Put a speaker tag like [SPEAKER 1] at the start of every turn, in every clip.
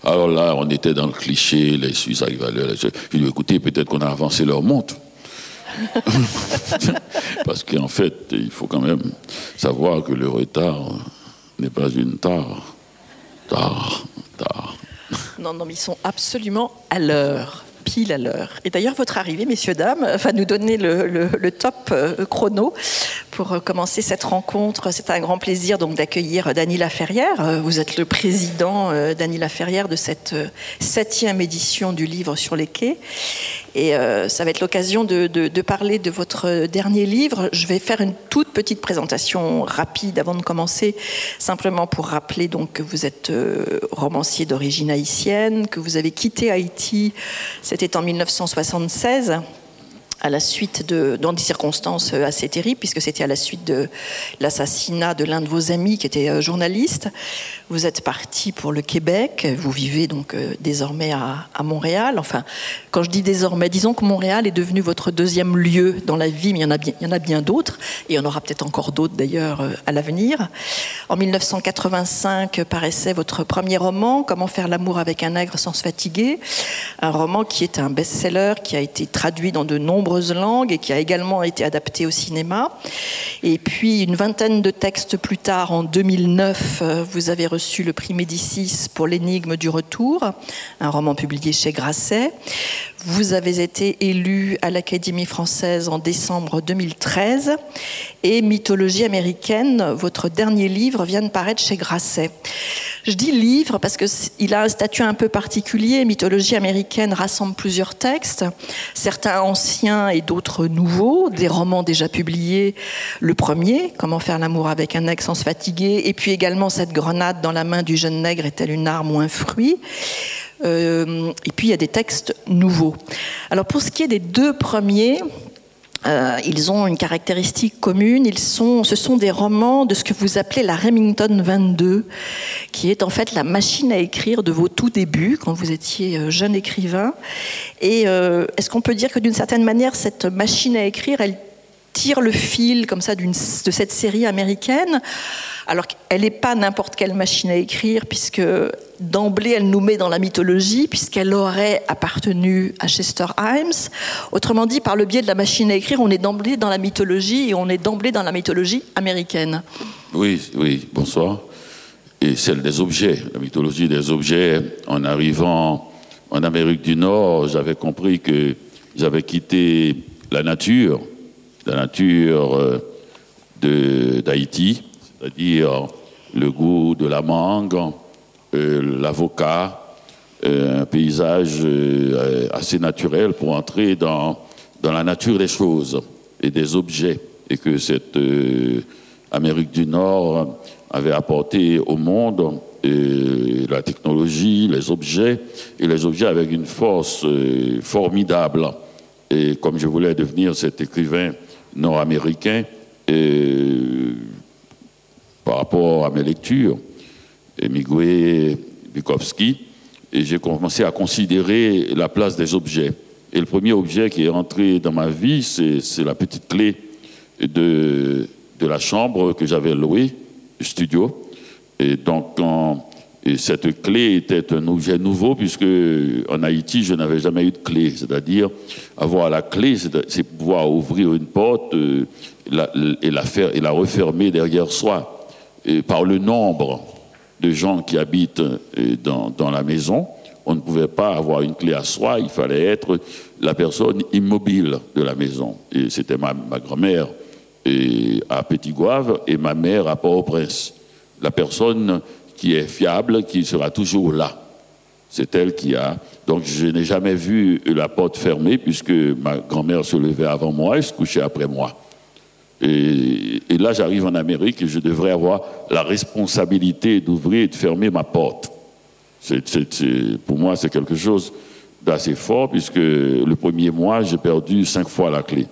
[SPEAKER 1] Alors là, on était dans le cliché, les Suisses arrivent à l'heure. Je lui ai dit, écoutez, peut-être qu'on a avancé leur montre. Parce qu'en fait, il faut quand même savoir que le retard n'est pas une tare. Tard.
[SPEAKER 2] Non, mais ils sont absolument à l'heure. Pile à l'heure. Et d'ailleurs, votre arrivée, messieurs, dames, va nous donner le top chrono pour commencer cette rencontre. C'est un grand plaisir donc d'accueillir Dany Laferrière. Vous êtes le président, Dany Laferrière, de cette 7e édition du livre sur les quais. Et ça va être l'occasion de parler de votre dernier livre. Je vais faire une toute petite présentation rapide avant de commencer, simplement pour rappeler donc, que vous êtes romancier d'origine haïtienne, que vous avez quitté Haïti, c'était en 1976, à la suite dans des circonstances assez terribles, puisque c'était à la suite de l'assassinat de l'un de vos amis qui était journaliste. Vous êtes parti pour le Québec, vous vivez donc désormais à Montréal. Enfin, quand je dis désormais, disons que Montréal est devenu votre deuxième lieu dans la vie, mais il y en a bien d'autres, et il y en aura peut-être encore d'autres d'ailleurs à l'avenir. En 1985 paraissait votre premier roman, Comment faire l'amour avec un nègre sans se fatiguer, un roman qui est un best-seller, qui a été traduit dans de nombreuses langues et qui a également été adapté au cinéma. Et puis, une vingtaine de textes plus tard, en 2009, vous avez reçu le prix Médicis pour L'énigme du retour, un roman publié chez Grasset. Vous avez été élu à l'Académie française en décembre 2013. Et Mythologie américaine, votre dernier livre, vient de paraître chez Grasset. Je dis livre parce qu'il a un statut un peu particulier. Mythologie américaine rassemble plusieurs textes, certains anciens et d'autres nouveaux, des romans déjà publiés. Le premier, Comment faire l'amour avec un nègre sans se fatiguer, et puis également Cette grenade dans la main du jeune nègre est-elle une arme ou un fruit ? Et puis il y a des textes nouveaux. Alors pour ce qui est des deux premiers, ils ont une caractéristique commune, ce sont des romans de ce que vous appelez la Remington 22, qui est en fait la machine à écrire de vos tout débuts, quand vous étiez jeune écrivain. Et est-ce qu'on peut dire que d'une certaine manière, cette machine à écrire, elle tire le fil comme ça de cette série américaine, alors qu'elle n'est pas n'importe quelle machine à écrire, puisque d'emblée elle nous met dans la mythologie, puisqu'elle aurait appartenu à Chester Himes. Autrement dit, par le biais de la machine à écrire, on est d'emblée dans la mythologie, et on est d'emblée dans la mythologie américaine.
[SPEAKER 1] Oui, bonsoir. Et celle des objets, la mythologie des objets. En arrivant en Amérique du Nord, j'avais compris que j'avais quitté la nature d'Haïti, c'est-à-dire le goût de la mangue, l'avocat, un paysage assez naturel pour entrer dans la nature des choses et des objets, et que cette Amérique du Nord avait apporté au monde la technologie, les objets, et les objets avec une force formidable. Et comme je voulais devenir cet écrivain nord-américain, par rapport à mes lectures, Hemingway, Bukowski, et j'ai commencé à considérer la place des objets. Et le premier objet qui est entré dans ma vie, c'est la petite clé de la chambre que j'avais louée, le studio. Et donc, et cette clé était un objet nouveau, puisque en Haïti, je n'avais jamais eu de clé. C'est-à-dire, avoir la clé, c'est pouvoir ouvrir une porte et la refermer derrière soi. Et par le nombre de gens qui habitent dans la maison, on ne pouvait pas avoir une clé à soi, il fallait être la personne immobile de la maison. Et c'était ma grand-mère à Petit-Goâve et ma mère à Port-au-Prince. La personne qui est fiable, qui sera toujours là. C'est elle qui a... Donc, je n'ai jamais vu la porte fermée, puisque ma grand-mère se levait avant moi et se couchait après moi. Et là, j'arrive en Amérique et je devrais avoir la responsabilité d'ouvrir et de fermer ma porte. Pour moi, c'est quelque chose d'assez fort, puisque le premier mois, j'ai perdu 5 fois la clé.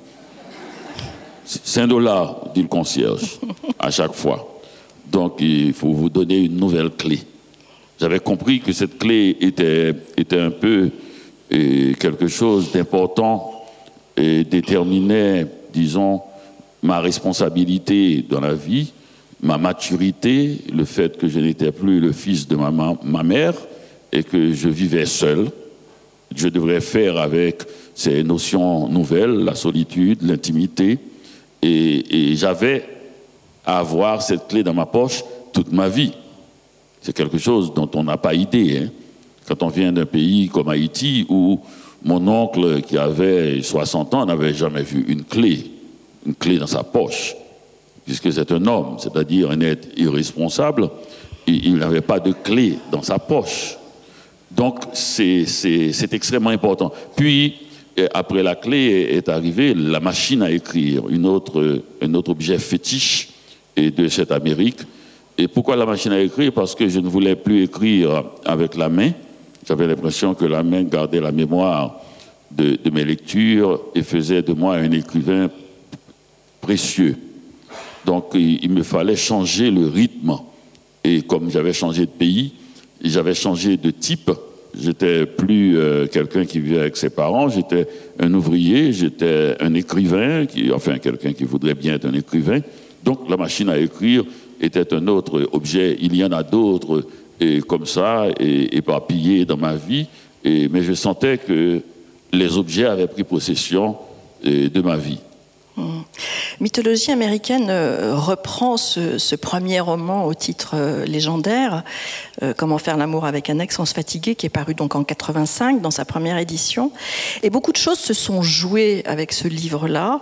[SPEAKER 1] $5, dit le concierge, à chaque fois. Donc, il faut vous donner une nouvelle clé. J'avais compris que cette clé était un peu quelque chose d'important et déterminait, disons, ma responsabilité dans la vie, ma maturité, le fait que je n'étais plus le fils de ma mère, et que je vivais seul. Je devrais faire avec ces notions nouvelles, la solitude, l'intimité, et j'avais à avoir cette clé dans ma poche toute ma vie. C'est quelque chose dont on n'a pas idée, hein. Quand on vient d'un pays comme Haïti, où mon oncle qui avait 60 ans n'avait jamais vu une clé dans sa poche, puisque c'est un homme, c'est-à-dire un être irresponsable, il n'avait pas de clé dans sa poche. Donc c'est extrêmement important. Puis, après la clé est arrivée la machine à écrire, un autre objet fétiche de cette Amérique. Et pourquoi la machine à écrire? Parce que je ne voulais plus écrire avec la main. J'avais l'impression que la main gardait la mémoire de mes lectures et faisait de moi un écrivain précieux. Donc il me fallait changer le rythme. Et comme j'avais changé de pays, j'avais changé de type, j'étais plus quelqu'un qui vivait avec ses parents, j'étais un ouvrier, j'étais un écrivain, quelqu'un qui voudrait bien être un écrivain. Donc la machine à écrire était un autre objet. Il y en a d'autres comme ça, éparpillés dans ma vie, mais je sentais que les objets avaient pris possession de ma vie.
[SPEAKER 2] Mythologie américaine reprend ce premier roman au titre légendaire, Comment faire l'amour avec un ex sans se fatiguer, qui est paru donc en 85 dans sa première édition. Et beaucoup de choses se sont jouées avec ce livre-là.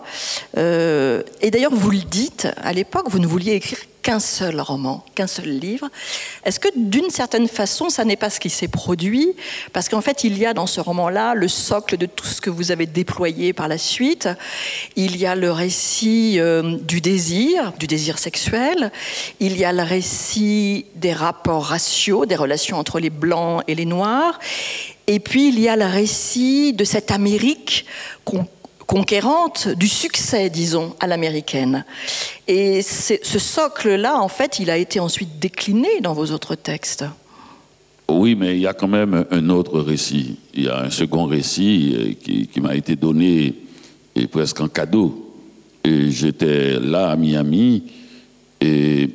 [SPEAKER 2] Et d'ailleurs, vous le dites, à l'époque, vous ne vouliez écrire qu'un seul roman, qu'un seul livre. Est-ce que d'une certaine façon, ça n'est pas ce qui s'est produit? Parce qu'en fait, il y a dans ce roman-là le socle de tout ce que vous avez déployé par la suite. Il y a le récit du désir sexuel. Il y a le récit des rapports raciaux, des relations entre les blancs et les noirs. Et puis, il y a le récit de cette Amérique conquérante, du succès, disons, à l'américaine. Et ce socle-là, en fait, il a été ensuite décliné dans vos autres textes.
[SPEAKER 1] Oui, mais il y a quand même un autre récit. Il y a un second récit qui m'a été donné presque en cadeau. Et j'étais là à Miami et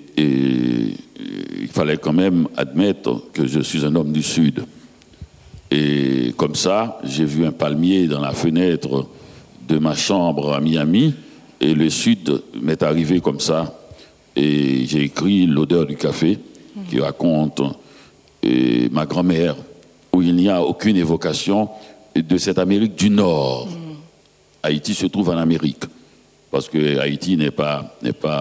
[SPEAKER 1] il fallait quand même admettre que je suis un homme du Sud. Et comme ça, j'ai vu un palmier dans la fenêtre de ma chambre à Miami, et le Sud m'est arrivé comme ça. Et j'ai écrit L'odeur du café, qui raconte ma grand-mère, où il n'y a aucune évocation de cette Amérique du Nord. Haïti se trouve en Amérique, parce que Haïti n'est pas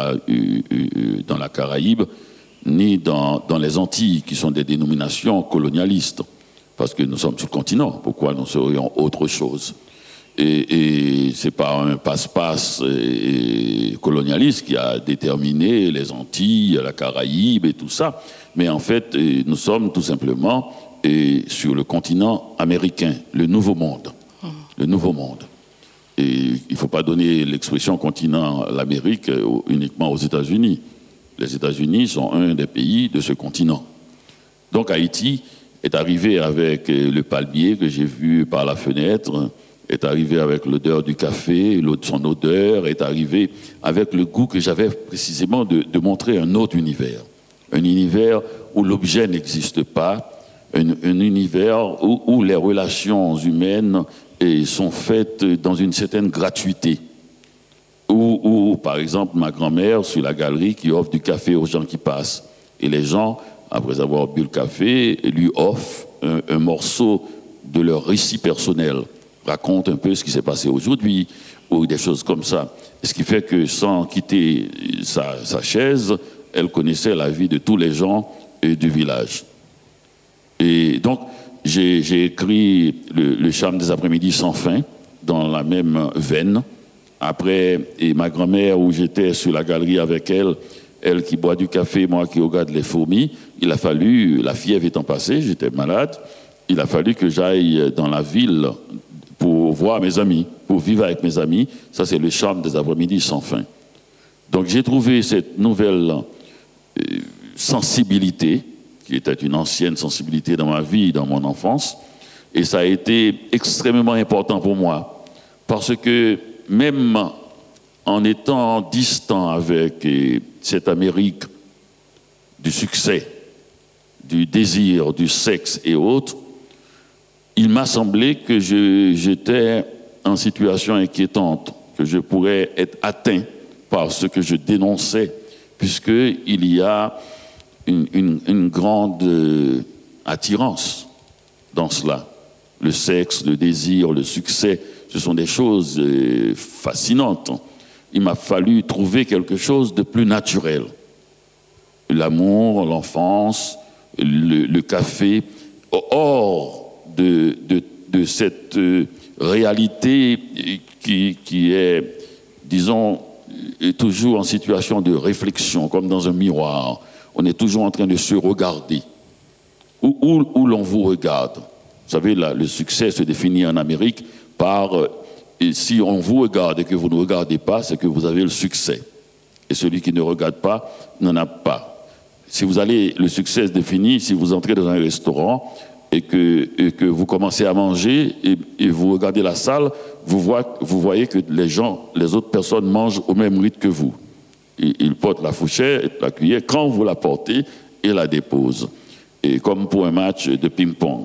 [SPEAKER 1] dans la Caraïbe, ni dans les Antilles, qui sont des dénominations colonialistes, parce que nous sommes sur le continent. Pourquoi nous serions autre chose? Et c'est pas un passe-passe colonialiste qui a déterminé les Antilles, la Caraïbe et tout ça. Mais en fait, nous sommes tout simplement sur le continent américain, le Nouveau Monde. Le Nouveau Monde. Et il ne faut pas donner l'expression continent à l'Amérique uniquement aux États-Unis. Les États-Unis sont un des pays de ce continent. Donc Haïti est arrivé avec le palmier que j'ai vu par la fenêtre, est arrivé avec l'odeur du café, son odeur, est arrivé avec le goût que j'avais précisément de montrer un autre univers. Un univers où l'objet n'existe pas, un univers où les relations humaines sont faites dans une certaine gratuité. Où, par exemple, ma grand-mère, sur la galerie, qui offre du café aux gens qui passent. Et les gens, après avoir bu le café, lui offrent un morceau de leur récit personnel. Raconte un peu ce qui s'est passé aujourd'hui, ou des choses comme ça. Ce qui fait que sans quitter sa chaise, elle connaissait la vie de tous les gens du village. Et donc, j'ai écrit le charme des après-midi sans fin, dans la même veine. Après, et ma grand-mère, où j'étais sur la galerie avec elle qui boit du café, moi qui regarde les fourmis, il a fallu, la fièvre étant passée, j'étais malade, il a fallu que j'aille dans la ville pour voir mes amis, pour vivre avec mes amis. Ça, c'est le charme des après-midi sans fin. Donc, j'ai trouvé cette nouvelle sensibilité, qui était une ancienne sensibilité dans ma vie, dans mon enfance, et ça a été extrêmement important pour moi, parce que même en étant distant avec cette Amérique du succès, du désir, du sexe et autres, il m'a semblé que j'étais en situation inquiétante, que je pourrais être atteint par ce que je dénonçais, puisqu'il y a une grande attirance dans cela. Le sexe, le désir, le succès, ce sont des choses fascinantes. Il m'a fallu trouver quelque chose de plus naturel. L'amour, l'enfance, le café, hors de cette réalité qui est, disons, toujours en situation de réflexion, comme dans un miroir. On est toujours en train de se regarder. Où l'on vous regarde. Vous savez, le succès se définit en Amérique par et si on vous regarde et que vous ne regardez pas, c'est que vous avez le succès. Et celui qui ne regarde pas n'en a pas. Si vous allez, le succès se définit si vous entrez dans un restaurant et que vous commencez à manger et vous regardez la salle, vous voyez que les autres personnes mangent au même rythme que vous. Ils portent la fourchette, la cuillère, quand vous la portez, et la déposent. Et comme pour un match de ping-pong.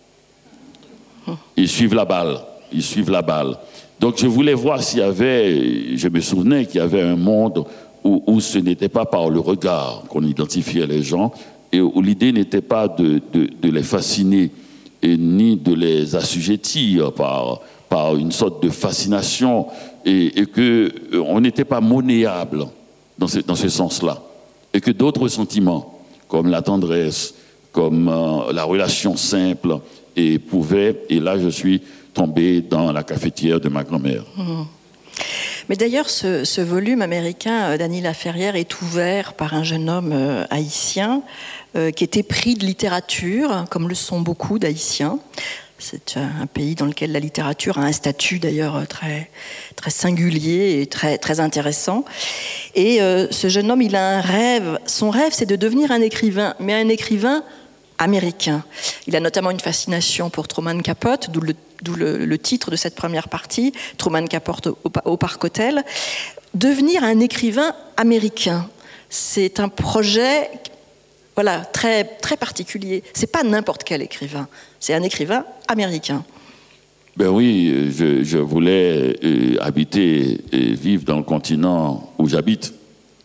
[SPEAKER 1] Ils suivent la balle. Donc je voulais voir s'il y avait, je me souvenais qu'il y avait un monde où ce n'était pas par le regard qu'on identifiait les gens, et où l'idée n'était pas de les fasciner, et ni de les assujettir par une sorte de fascination, et qu'on n'était pas monnayable dans ce sens-là. Et que d'autres sentiments, comme la tendresse, comme la relation simple, et là je suis tombé dans la cafetière de ma grand-mère.
[SPEAKER 2] Mais d'ailleurs, ce volume américain d'Annie Laferrière est ouvert par un jeune homme haïtien qui était pris de littérature, comme le sont beaucoup d'Haïtiens. C'est un pays dans lequel la littérature a un statut d'ailleurs très, très singulier et très, très intéressant. Et ce jeune homme, il a un rêve. Son rêve, c'est de devenir un écrivain, mais un écrivain américain. Il a notamment une fascination pour Truman Capote, d'où le titre de cette première partie, Truman Capote au Parc Hôtel. Devenir un écrivain américain, c'est un projet très, très particulier. C'est pas n'importe quel écrivain, c'est un écrivain américain.
[SPEAKER 1] Ben oui, je voulais habiter et vivre dans le continent où j'habite.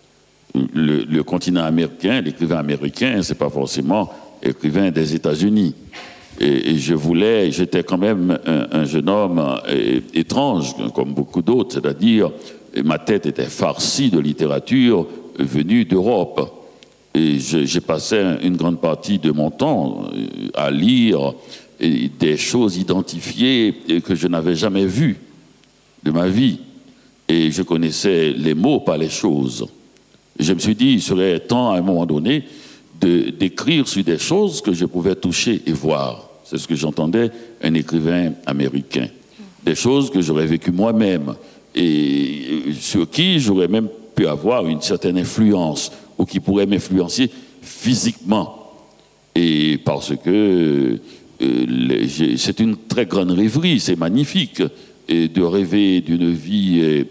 [SPEAKER 1] Le continent américain, l'écrivain américain, c'est pas forcément écrivain des États-Unis. Et j'étais quand même un jeune homme étrange, comme beaucoup d'autres, c'est-à-dire, ma tête était farcie de littérature venue d'Europe. Et j'ai passé une grande partie de mon temps à lire des choses identifiées que je n'avais jamais vues de ma vie. Et je connaissais les mots, pas les choses. Je me suis dit, il serait temps, à un moment donné, d'écrire sur des choses que je pouvais toucher et voir. C'est ce que j'entendais un écrivain américain. Des choses que j'aurais vécues moi-même et sur qui j'aurais même pu avoir une certaine influence ou qui pourraient m'influencer physiquement. Et parce que c'est une très grande rêverie, c'est magnifique, et de rêver d'une vie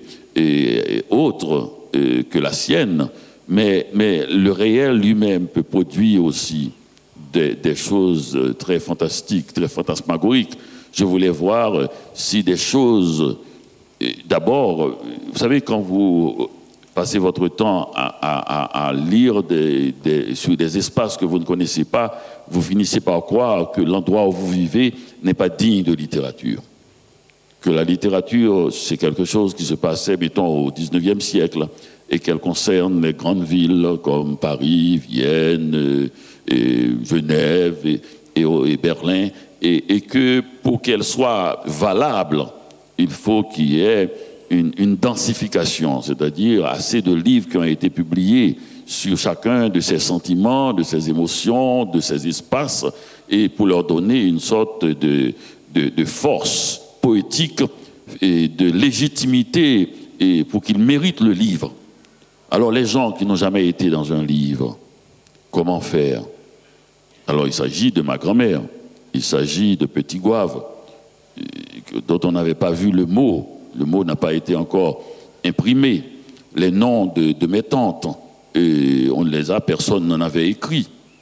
[SPEAKER 1] autre que la sienne, mais le réel lui-même peut produire aussi des choses très fantastiques, très fantasmagoriques. Je voulais voir si des choses... D'abord, vous savez, quand vous passez votre temps à lire sur des espaces que vous ne connaissez pas, vous finissez par croire que l'endroit où vous vivez n'est pas digne de littérature. Que la littérature, c'est quelque chose qui se passait, mettons, au XIXe siècle, et qu'elle concerne les grandes villes comme Paris, Vienne, Genève et Berlin, et que pour qu'elle soit valable, il faut qu'il y ait une densification, c'est-à-dire assez de livres qui ont été publiés sur chacun de ces sentiments, de ces émotions, de ces espaces, et pour leur donner une sorte de force poétique et de légitimité, et pour qu'ils méritent le livre. Alors les gens qui n'ont jamais été dans un livre, comment faire? Alors il s'agit de ma grand-mère, il s'agit de Petit Gouave, dont on n'avait pas vu le mot n'a pas été encore imprimé, les noms de mes tantes, et on les a, personne n'en avait écrit.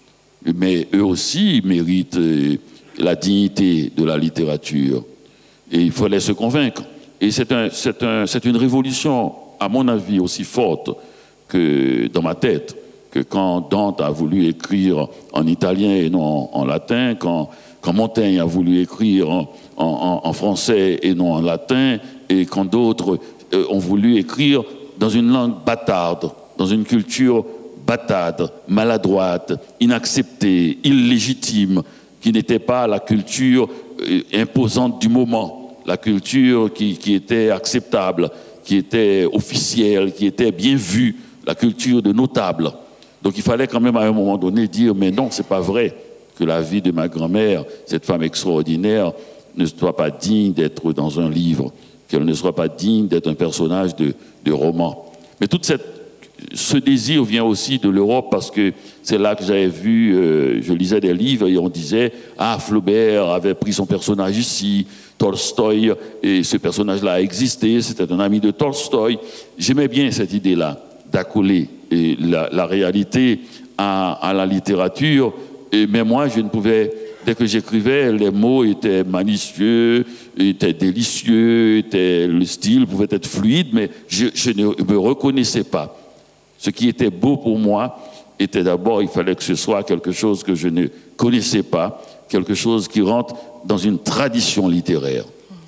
[SPEAKER 1] mais eux aussi méritent la dignité de la littérature. Et il fallait se convaincre. Et c'est une révolution, à mon avis, aussi forte que dans ma tête, que quand Dante a voulu écrire en italien et non en latin, quand Montaigne a voulu écrire en français et non en latin, et quand d'autres ont voulu écrire dans une langue bâtarde, dans une culture bâtarde, maladroite, inacceptée, illégitime, qui n'était pas la culture imposante du moment, la culture qui était acceptable, qui était officielle, qui était bien vue, la culture de notables. Donc il fallait quand même à un moment donné dire, mais non, c'est pas vrai que la vie de ma grand-mère, cette femme extraordinaire, ne soit pas digne d'être dans un livre, qu'elle ne soit pas digne d'être un personnage de roman. Mais ce désir vient aussi de l'Europe, parce que c'est là que j'avais vu, je lisais des livres et on disait, Flaubert avait pris son personnage ici, Tolstoï, et ce personnage-là a existé, c'était un ami de Tolstoï. J'aimais bien cette idée-là, d'accoler la réalité à la littérature, mais moi je ne pouvais, dès que j'écrivais, les mots étaient malicieux, étaient délicieux, le style pouvait être fluide, mais je ne me reconnaissais pas. Ce qui était beau pour moi était d'abord, il fallait que ce soit quelque chose que je ne connaissais pas, quelque chose qui rentre dans une tradition littéraire.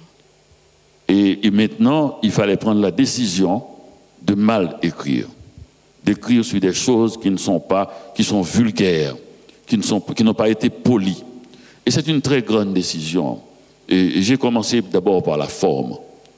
[SPEAKER 1] Et maintenant, il fallait prendre la décision de mal écrire, d'écrire sur des choses qui sont vulgaires, qui n'ont pas été polies. Et c'est une très grande décision. Et j'ai commencé d'abord par la forme.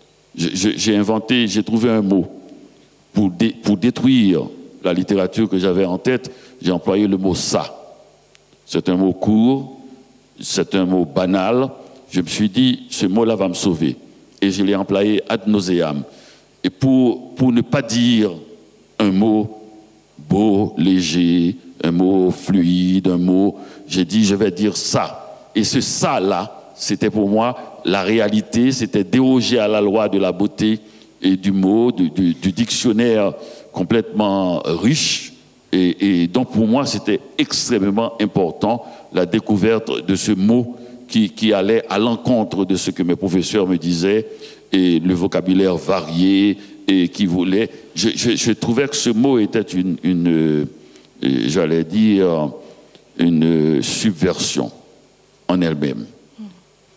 [SPEAKER 1] J'ai trouvé un mot. Pour détruire la littérature que j'avais en tête, j'ai employé le mot « ça ». C'est un mot court, c'est un mot banal. Je me suis dit, ce mot-là va me sauver. Et je l'ai employé ad nauseam. Et pour ne pas dire un mot beau, léger, un mot fluide, j'ai dit, je vais dire « ça ». Et ce « ça » là, c'était pour moi la réalité, c'était déroger à la loi de la beauté et du mot, du dictionnaire complètement riche. Et donc pour moi, c'était extrêmement important la découverte de ce mot qui allait à l'encontre de ce que mes professeurs me disaient, et le vocabulaire varié, et qui voulait... Je trouvais que ce mot était j'allais dire, une subversion en elle-même. Pourquoi ?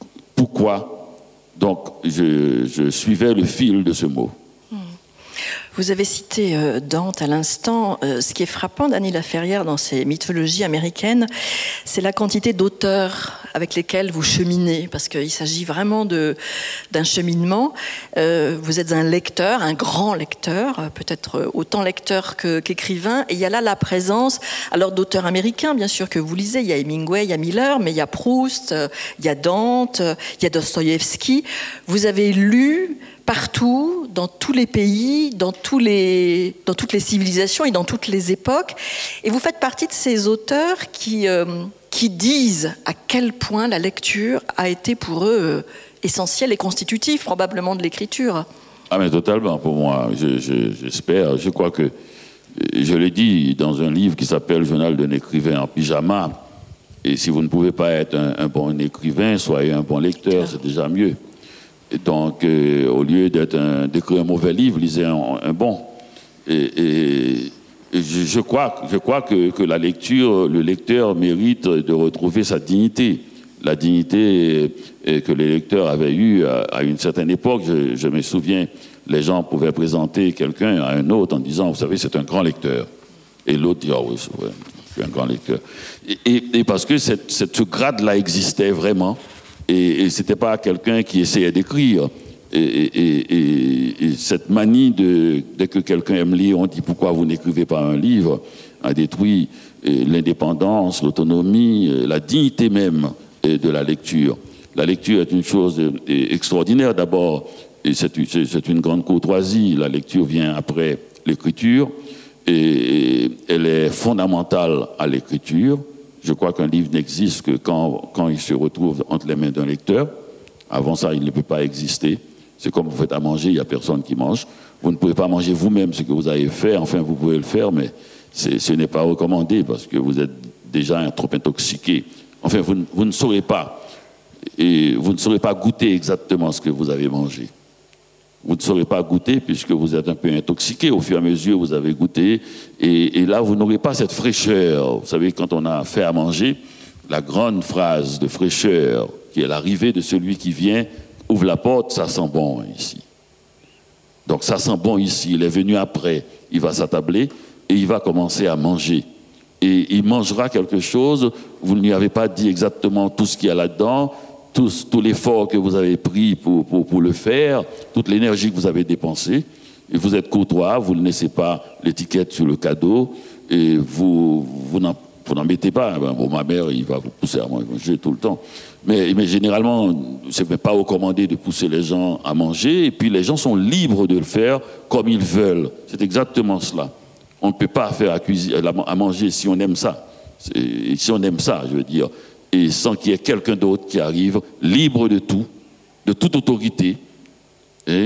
[SPEAKER 1] Donc, je suivais le fil de ce mot.
[SPEAKER 2] Vous avez cité Dante à l'instant. Ce qui est frappant d'Annie Laferrière dans ses mythologies américaines, c'est la quantité d'auteurs avec lesquels vous cheminez, parce qu'il s'agit vraiment d'un cheminement. Vous êtes un lecteur, un grand lecteur, peut-être autant lecteur qu'écrivain, et il y a là la présence alors d'auteurs américains, bien sûr, que vous lisez. Il y a Hemingway, il y a Miller, mais il y a Proust, il y a Dante, il y a Dostoïevski. Vous avez lu partout, dans tous les pays, dans toutes les civilisations et dans toutes les époques. Et vous faites partie de ces auteurs qui disent à quel point la lecture a été pour eux essentielle et constitutive probablement de l'écriture.
[SPEAKER 1] Ah mais totalement, pour moi. J'espère, je crois que, je l'ai dit dans un livre qui s'appelle « Journal d'un écrivain en pyjama », et si vous ne pouvez pas être un bon écrivain, soyez un bon lecteur, c'est déjà mieux. Et donc, au lieu d'écrire un mauvais livre, lisez un bon. Et je crois que la lecture, le lecteur mérite de retrouver sa dignité. La dignité que les lecteurs avaient eue à une certaine époque. Je me souviens, les gens pouvaient présenter quelqu'un à un autre en disant, vous savez, c'est un grand lecteur. Et l'autre dit, oui, c'est vrai, je suis un grand lecteur. Et parce que ce grade-là existait vraiment. Et c'était pas quelqu'un qui essayait d'écrire. Et cette manie dès que quelqu'un aime lire, on dit pourquoi vous n'écrivez pas un livre, a détruit l'indépendance, l'autonomie, la dignité même de la lecture. La lecture est une chose extraordinaire d'abord, et c'est une grande courtoisie. La lecture vient après l'écriture, et elle est fondamentale à l'écriture. Je crois qu'un livre n'existe que quand il se retrouve entre les mains d'un lecteur. Avant ça, il ne peut pas exister. C'est comme vous faites à manger, il n'y a personne qui mange. Vous ne pouvez pas manger vous-même ce que vous avez fait. Enfin, vous pouvez le faire, mais ce n'est pas recommandé parce que vous êtes déjà trop intoxiqué. Enfin, vous ne saurez pas. Et vous ne saurez pas goûter exactement ce que vous avez mangé. Vous ne saurez pas goûter puisque vous êtes un peu intoxiqué. Au fur et à mesure, vous avez goûté. Et là, vous n'aurez pas cette fraîcheur. Vous savez, quand on a fait à manger, la grande phrase de fraîcheur, qui est l'arrivée de celui qui vient, ouvre la porte, ça sent bon ici. Donc ça sent bon ici. Il est venu après. Il va s'attabler et il va commencer à manger. Et il mangera quelque chose. Vous ne lui avez pas dit exactement tout ce qu'il y a là-dedans. Tout l'effort que vous avez pris pour le faire, toute l'énergie que vous avez dépensée, et vous êtes courtois, vous ne laissez pas l'étiquette sur le cadeau, et vous n'en mettez pas. Bon, ma mère, il va vous pousser à manger tout le temps. Mais généralement, ce n'est pas recommandé de pousser les gens à manger, et puis les gens sont libres de le faire comme ils veulent. C'est exactement cela. On ne peut pas faire à manger si on aime ça. Si on aime ça, je veux dire. Et sans qu'il y ait quelqu'un d'autre qui arrive, libre de tout, de toute autorité, et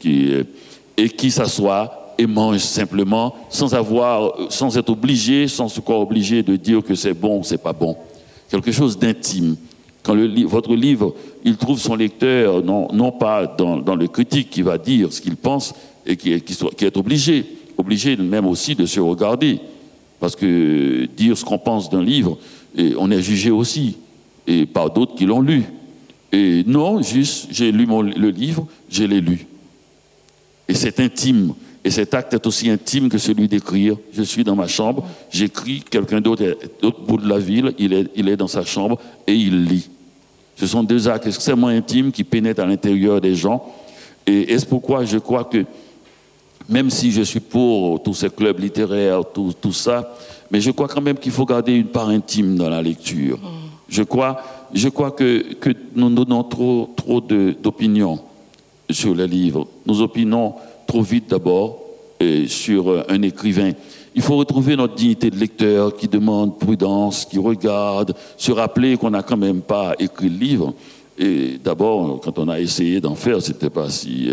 [SPEAKER 1] qui s'assoit et mange simplement, sans être obligé, sans se croire obligé de dire que c'est bon ou c'est pas bon. Quelque chose d'intime. Quand votre livre, il trouve son lecteur, non pas dans le critique qui va dire ce qu'il pense, et qui est obligé même aussi de se regarder. Parce que dire ce qu'on pense d'un livre, et on est jugé aussi, et par d'autres qui l'ont lu. Et non, juste, j'ai lu le livre, je l'ai lu. Et c'est intime. Et cet acte est aussi intime que celui d'écrire. Je suis dans ma chambre, j'écris, quelqu'un d'autre est de l'autre bout de la ville, il est dans sa chambre et il lit. Ce sont deux actes extrêmement intimes qui pénètrent à l'intérieur des gens. Et c'est pourquoi je crois que, même si je suis pour tous ces clubs littéraires, tout ça, mais je crois quand même qu'il faut garder une part intime dans la lecture. Je crois que nous donnons trop d'opinions sur les livres. Nous opinons trop vite d'abord sur un écrivain. Il faut retrouver notre dignité de lecteur qui demande prudence, qui regarde, se rappeler qu'on n'a quand même pas écrit le livre. Et d'abord, quand on a essayé d'en faire, c'était pas si...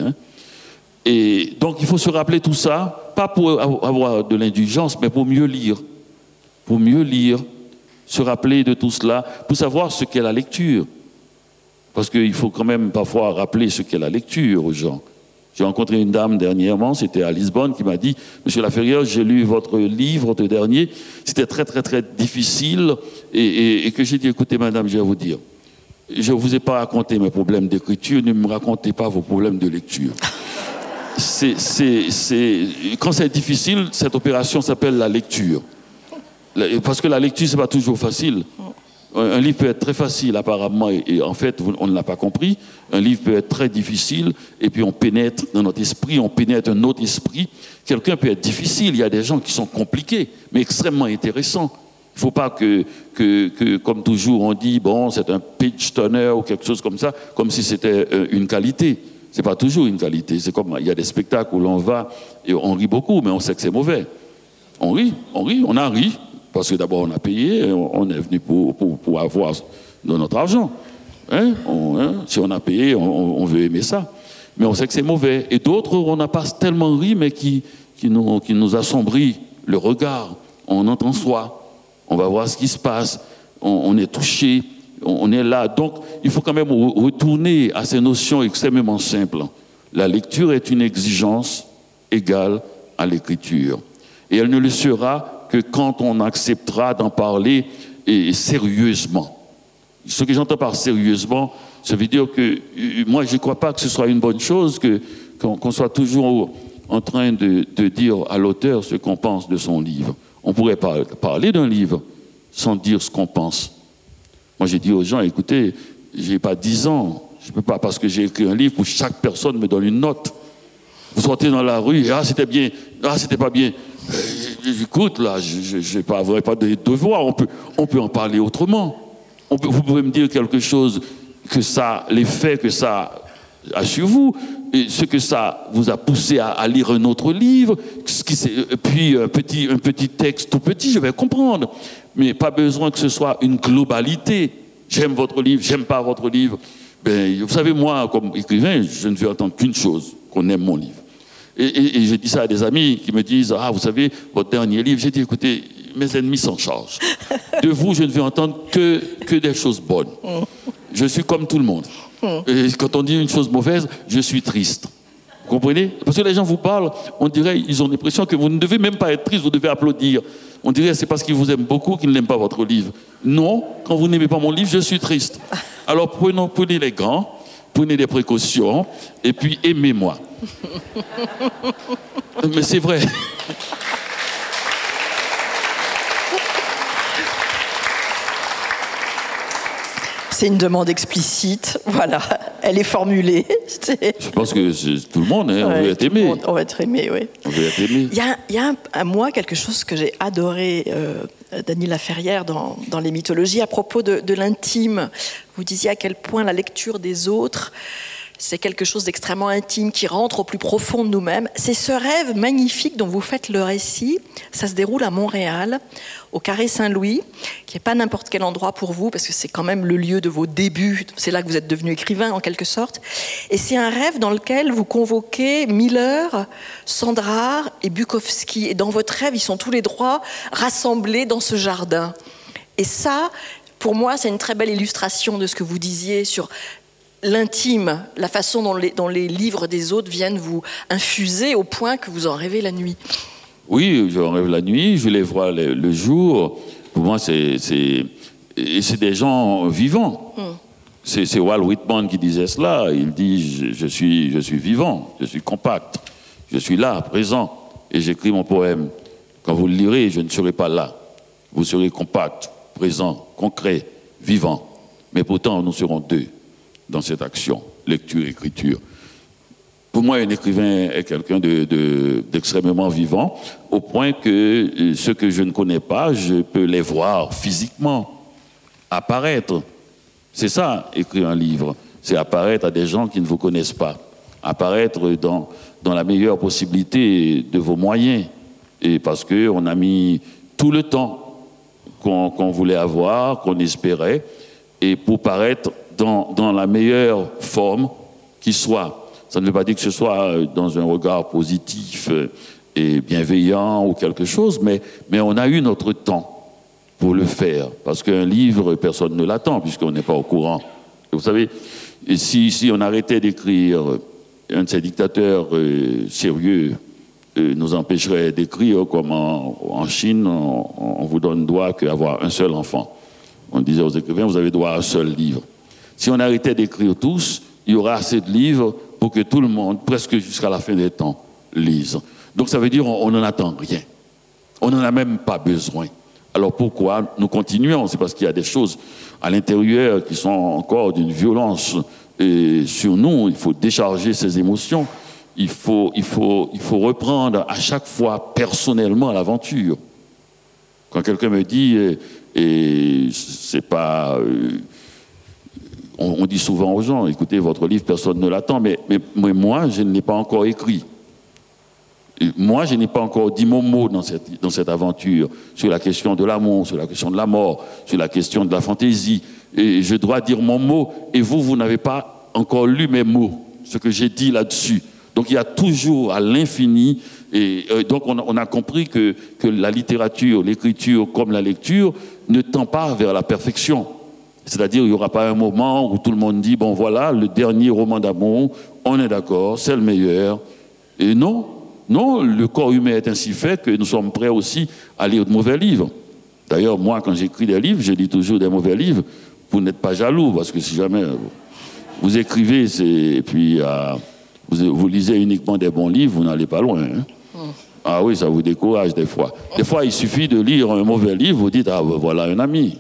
[SPEAKER 1] Et donc, il faut se rappeler tout ça, pas pour avoir de l'indulgence, mais pour mieux lire. Pour mieux lire, se rappeler de tout cela, pour savoir ce qu'est la lecture. Parce qu'il faut quand même parfois rappeler ce qu'est la lecture aux gens. J'ai rencontré une dame dernièrement, c'était à Lisbonne, qui m'a dit « Monsieur Laferrière, j'ai lu votre livre, votre dernier, c'était très, très, très difficile. » Et que j'ai dit « Écoutez, madame, je vais vous dire, je ne vous ai pas raconté mes problèmes d'écriture, ne me racontez pas vos problèmes de lecture. » Quand c'est difficile, cette opération s'appelle la lecture. Parce que la lecture, ce n'est pas toujours facile. Un livre peut être très facile apparemment, et en fait, on ne l'a pas compris. Un livre peut être très difficile, et puis on pénètre dans notre esprit, on pénètre un autre esprit. Quelqu'un peut être difficile, il y a des gens qui sont compliqués, mais extrêmement intéressants. Il ne faut pas que, comme toujours, on dit, bon, c'est un page turner ou quelque chose comme ça, comme si c'était une qualité. Ce n'est pas toujours une qualité. C'est comme, il y a des spectacles où l'on va et on rit beaucoup, mais on sait que c'est mauvais. On rit, on a ri, parce que d'abord on a payé, on est venu pour avoir de notre argent. Si on a payé, on veut aimer ça. Mais on sait que c'est mauvais. Et d'autres, on n'a pas tellement ri, mais qui nous assombrit le regard. On entend soi, on va voir ce qui se passe, on est touché. On est là. Donc, il faut quand même retourner à ces notions extrêmement simples. La lecture est une exigence égale à l'écriture. Et elle ne le sera que quand on acceptera d'en parler sérieusement. Ce que j'entends par sérieusement, ça veut dire que moi, je ne crois pas que ce soit une bonne chose qu'on soit toujours en train de dire à l'auteur ce qu'on pense de son livre. On pourrait parler d'un livre sans dire ce qu'on pense. Moi, j'ai dit aux gens, écoutez, je n'ai pas 10 ans. Je ne peux pas, parce que j'ai écrit un livre où chaque personne me donne une note. Vous sortez dans la rue, et, c'était bien, c'était pas bien. Écoute, là, je n'ai pas de devoir. On peut en parler autrement. Vous pouvez me dire quelque chose, l'effet que ça a sur vous, et ce que ça vous a poussé à lire un autre livre, puis un petit texte tout petit, je vais comprendre. Mais pas besoin que ce soit une globalité. J'aime votre livre, j'aime pas votre livre. Vous savez, moi, comme écrivain, je ne veux entendre qu'une chose, qu'on aime mon livre. Et je dis ça à des amis qui me disent « Ah, vous savez, votre dernier livre », j'ai dit « Écoutez, mes ennemis s'en chargent. De vous, je ne vais entendre que des choses bonnes. Je suis comme tout le monde. Et quand on dit une chose mauvaise, je suis triste. Vous comprenez? Parce que les gens vous parlent, on dirait, ils ont l'impression que vous ne devez même pas être triste, vous devez applaudir. On dirait que c'est parce qu'ils vous aiment beaucoup qu'ils n'aiment pas votre livre. Non, quand vous n'aimez pas mon livre, je suis triste. Alors prenez les gants, prenez des précautions, et puis aimez-moi. Mais c'est vrai.
[SPEAKER 2] C'est une demande explicite, voilà, elle est formulée.
[SPEAKER 1] Je pense que tout le monde, hein, on veut être aimé.
[SPEAKER 2] On va être aimé, oui.
[SPEAKER 1] On veut être aimé.
[SPEAKER 2] Il y a à moi quelque chose que j'ai adoré, Dany Laferrière, dans les mythologies, à propos de l'intime. Vous disiez à quel point la lecture des autres, c'est quelque chose d'extrêmement intime qui rentre au plus profond de nous-mêmes. C'est ce rêve magnifique dont vous faites le récit. Ça se déroule à Montréal, au Carré Saint-Louis, qui n'est pas n'importe quel endroit pour vous, parce que c'est quand même le lieu de vos débuts. C'est là que vous êtes devenu écrivain, en quelque sorte. Et c'est un rêve dans lequel vous convoquez Miller, Sandrard et Bukowski. Et dans votre rêve, ils sont tous les trois rassemblés dans ce jardin. Et ça, pour moi, c'est une très belle illustration de ce que vous disiez sur l'intime, la façon dont les livres des autres viennent vous infuser au point que vous en rêvez la nuit.
[SPEAKER 1] Oui, j'en rêve la nuit, je les vois le jour. Pour moi, c'est des gens vivants. C'est Walt Whitman qui disait cela. Il dit, je suis vivant, je suis compact, je suis là, présent, et j'écris mon poème. Quand vous le lirez, je ne serai pas là. Vous serez compact, présent, concret, vivant. Mais pourtant, nous serons deux dans cette action, lecture, écriture. Pour moi, un écrivain est quelqu'un d'extrêmement vivant, au point que ceux que je ne connais pas, je peux les voir physiquement, apparaître. C'est ça, écrire un livre. C'est apparaître à des gens qui ne vous connaissent pas. Apparaître dans la meilleure possibilité de vos moyens. Et parce qu'on a mis tout le temps qu'on voulait avoir, qu'on espérait, et pour paraître dans la meilleure forme qui soit. Ça ne veut pas dire que ce soit dans un regard positif et bienveillant ou quelque chose, mais on a eu notre temps pour le faire. Parce qu'un livre, personne ne l'attend, puisqu'on n'est pas au courant. Et vous savez, si on arrêtait d'écrire, un de ces dictateurs sérieux nous empêcherait d'écrire comme en Chine, on vous donne droit qu'avoir un seul enfant. On disait aux écrivains, vous avez droit à un seul livre. Si on arrêtait d'écrire tous, il y aura assez de livres pour que tout le monde, presque jusqu'à la fin des temps, lise. Donc ça veut dire qu'on n'en attend rien. On n'en a même pas besoin. Alors pourquoi nous continuons? C'est parce qu'il y a des choses à l'intérieur qui sont encore d'une violence sur nous. Il faut décharger ces émotions. Il faut reprendre à chaque fois personnellement l'aventure. Quand quelqu'un me dit, c'est pas... On dit souvent aux gens, écoutez, votre livre, personne ne l'attend, mais moi, je ne l'ai pas encore écrit. Et moi, je n'ai pas encore dit mon mot dans cette aventure, sur la question de l'amour, sur la question de la mort, sur la question de la fantaisie. Et je dois dire mon mot, et vous n'avez pas encore lu mes mots, ce que j'ai dit là-dessus. Donc il y a toujours à l'infini, et donc on a compris que la littérature, l'écriture comme la lecture ne tend pas vers la perfection. C'est-à-dire, il n'y aura pas un moment où tout le monde dit, bon voilà, le dernier roman d'amour, on est d'accord, c'est le meilleur. Et non, le corps humain est ainsi fait que nous sommes prêts aussi à lire de mauvais livres. D'ailleurs, moi, quand j'écris des livres, je lis toujours des mauvais livres pour n'être pas jaloux, parce que si jamais vous écrivez, et puis vous lisez uniquement des bons livres, vous n'allez pas loin. Hein. Ah oui, ça vous décourage des fois. Des fois, il suffit de lire un mauvais livre, vous dites, ah voilà un ami.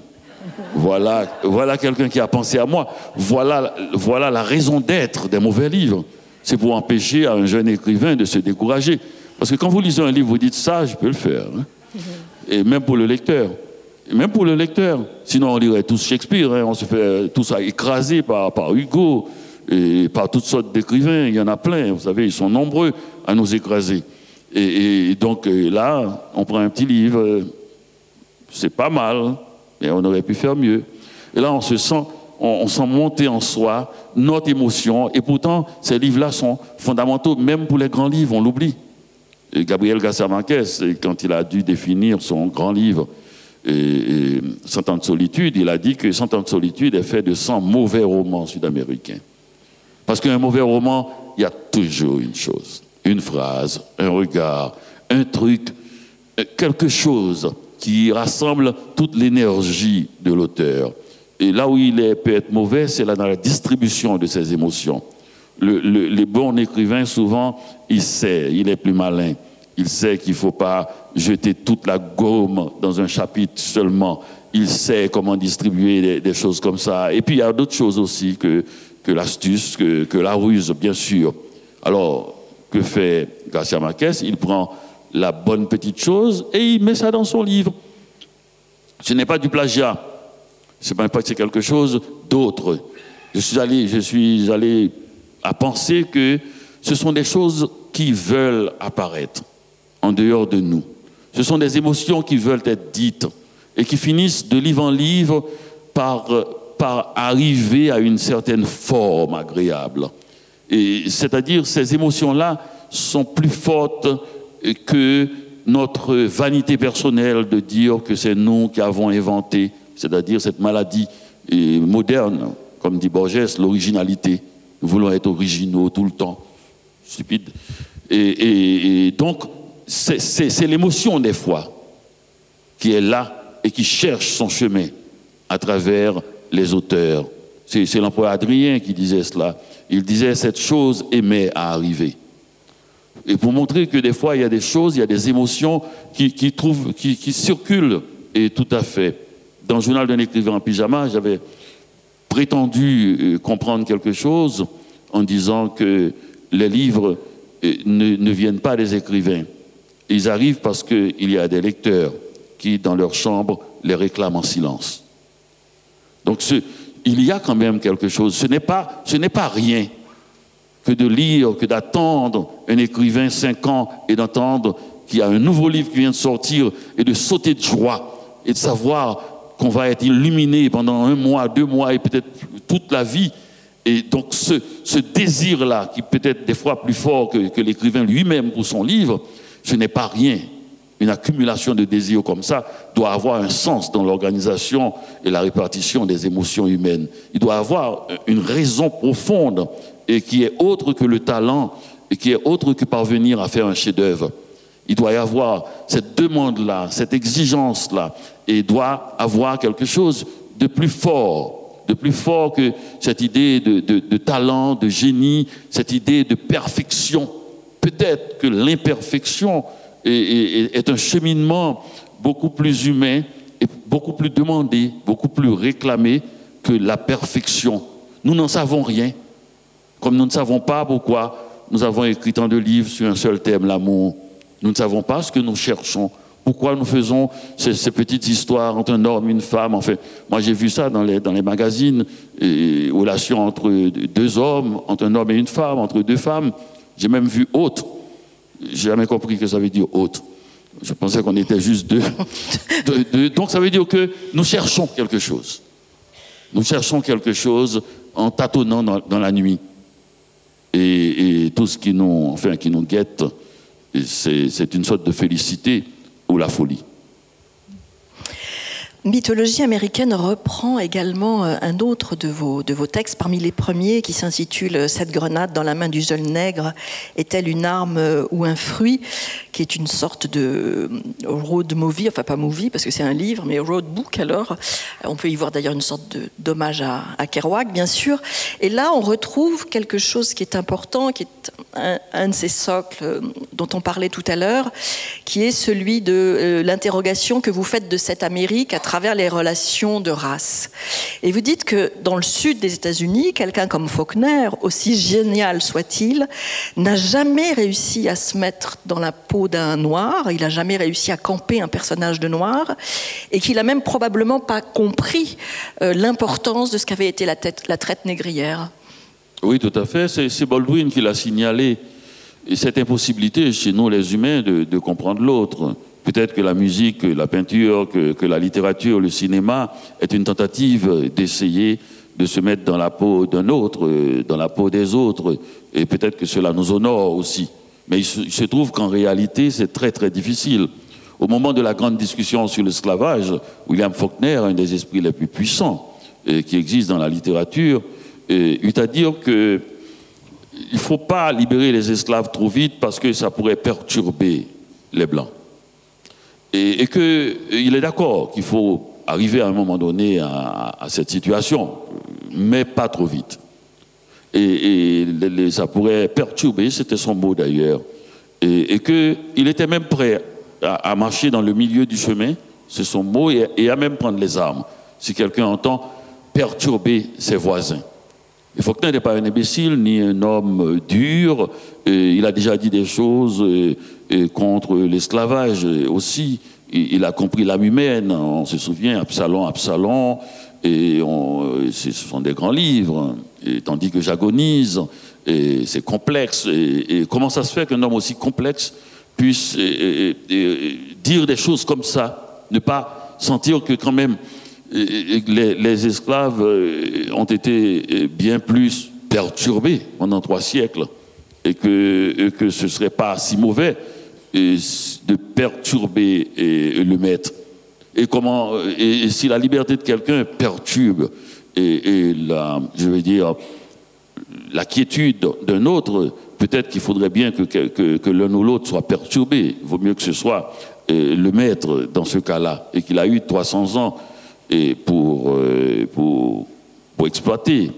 [SPEAKER 1] Voilà quelqu'un qui a pensé à moi. Voilà la raison d'être des mauvais livres. C'est pour empêcher à un jeune écrivain de se décourager. Parce que quand vous lisez un livre, vous dites ça, je peux le faire. Hein. Et même pour le lecteur. Sinon, on lirait tous Shakespeare. Hein. On se fait tout ça écraser par Hugo et par toutes sortes d'écrivains. Il y en a plein. Vous savez, ils sont nombreux à nous écraser. Et donc là, on prend un petit livre. C'est pas mal. Mais on aurait pu faire mieux. Et là, on sent monter en soi notre émotion. Et pourtant, ces livres-là sont fondamentaux, même pour les grands livres, on l'oublie. Et Gabriel Garcia Marquez, quand il a dû définir son grand livre, 100 ans de solitude, il a dit que 100 ans de solitude est fait de 100 mauvais romans sud-américains. Parce qu'un mauvais roman, il y a toujours une chose, une phrase, un regard, un truc, quelque chose qui rassemble toute l'énergie de l'auteur. Et là où peut être mauvais, c'est là dans la distribution de ses émotions. Les bons écrivains, souvent, il est plus malin. Il sait qu'il ne faut pas jeter toute la gomme dans un chapitre seulement. Il sait comment distribuer des choses comme ça. Et puis, il y a d'autres choses aussi que l'astuce, que la ruse, bien sûr. Alors, que fait Garcia Marquez? Il prend la bonne petite chose et il met ça dans son livre. Ce n'est pas du plagiat. C'est quelque chose d'autre. Je suis allé à penser que ce sont des choses qui veulent apparaître en dehors de nous. Ce sont des émotions qui veulent être dites et qui finissent de livre en livre par arriver à une certaine forme agréable. Et c'est-à-dire, ces émotions-là sont plus fortes que notre vanité personnelle de dire que c'est nous qui avons inventé, c'est-à-dire cette maladie moderne, comme dit Borges, l'originalité. Nous voulons être originaux tout le temps. Stupide. Et donc, c'est l'émotion des fois qui est là et qui cherche son chemin à travers les auteurs. C'est l'empereur Adrien qui disait cela. Il disait cette chose aimait à arriver. Et pour montrer que des fois il y a des choses, il y a des émotions qui circulent, et tout à fait. Dans le journal d'un écrivain en pyjama, j'avais prétendu comprendre quelque chose en disant que les livres ne viennent pas des écrivains. Ils arrivent parce qu'il y a des lecteurs qui, dans leur chambre, les réclament en silence. Donc, il y a quand même quelque chose. Ce n'est pas rien que de lire, que d'attendre un écrivain 5 ans et d'entendre qu'il y a un nouveau livre qui vient de sortir et de sauter de joie et de savoir qu'on va être illuminé pendant 1 mois, 2 mois et peut-être toute la vie. Et donc ce désir-là, qui peut être des fois plus fort que l'écrivain lui-même pour son livre, ce n'est pas rien. Une accumulation de désirs comme ça doit avoir un sens dans l'organisation et la répartition des émotions humaines. Il doit avoir une raison profonde et qui est autre que le talent et qui est autre que parvenir à faire un chef-d'œuvre. Il doit y avoir cette demande-là, cette exigence-là, et il doit avoir quelque chose de plus fort que cette idée de talent, de génie, cette idée de perfection. Peut-être que l'imperfection est un cheminement beaucoup plus humain et beaucoup plus demandé, beaucoup plus réclamé que la perfection. Nous n'en savons rien. Comme nous ne savons pas pourquoi nous avons écrit tant de livres sur un seul thème, l'amour. Nous ne savons pas ce que nous cherchons. Pourquoi nous faisons ces petites histoires entre un homme et une femme. Enfin, moi j'ai vu ça dans les magazines, relations entre 2 hommes, entre un homme et une femme, entre 2 femmes. J'ai même vu autre. J'ai jamais compris que ça veut dire autre. Je pensais qu'on était juste 2. Donc ça veut dire que nous cherchons quelque chose. Nous cherchons quelque chose en tâtonnant dans la nuit. Et tout ce qui nous guette, c'est une sorte de félicité ou la folie.
[SPEAKER 2] Mythologie américaine reprend également un autre de vos textes, parmi les premiers, qui s'intitule « Cette grenade dans la main du jeune nègre est-elle une arme ou un fruit ?» qui est une sorte de road movie, enfin pas movie parce que c'est un livre, mais road book alors. On peut y voir d'ailleurs une sorte d'hommage à Kerouac, bien sûr. Et là, on retrouve quelque chose qui est important, qui est un de ces socles dont on parlait tout à l'heure, qui est celui de l'interrogation que vous faites de cette Amérique à travers les relations de race. Et vous dites que dans le sud des États-Unis, quelqu'un comme Faulkner, aussi génial soit-il, n'a jamais réussi à se mettre dans la peau d'un noir, il n'a jamais réussi à camper un personnage de noir, et qu'il n'a même probablement pas compris l'importance de ce qu'avait été la traite négrière.
[SPEAKER 1] Oui, tout à fait. C'est Baldwin qui l'a signalé. Et cette impossibilité chez nous, les humains, de comprendre l'autre. Peut-être que la musique, que la peinture, que la littérature, le cinéma est une tentative d'essayer de se mettre dans la peau d'un autre, dans la peau des autres. Et peut-être que cela nous honore aussi. Mais il se trouve qu'en réalité, c'est très très difficile. Au moment de la grande discussion sur l'esclavage, William Faulkner, un des esprits les plus puissants qui existent dans la littérature, eut à dire qu'il ne faut pas libérer les esclaves trop vite parce que ça pourrait perturber les Blancs. Et qu'il est d'accord qu'il faut arriver à un moment donné à cette situation, mais pas trop vite. Et ça pourrait perturber, c'était son mot d'ailleurs, et qu'il était même prêt à marcher dans le milieu du chemin, c'est son mot, et à même prendre les armes, si quelqu'un entend perturber ses voisins. Et Faulkner n'est pas un imbécile, ni un homme dur, il a déjà dit des choses contre l'esclavage aussi. Il a compris l'âme humaine, on se souvient, Absalom, et ce sont des grands livres, et tandis que j'agonise, et c'est complexe. Et comment ça se fait qu'un homme aussi complexe puisse dire des choses comme ça, ne pas sentir que quand même les esclaves ont été bien plus perturbés pendant 3 siècles, et que ce ne serait pas si mauvais de perturber le maître. Et si la liberté de quelqu'un perturbe la quiétude d'un autre, peut-être qu'il faudrait bien que l'un ou l'autre soit perturbé. Il vaut mieux que ce soit le maître dans ce cas-là, et qu'il a eu 300 ans pour exploiter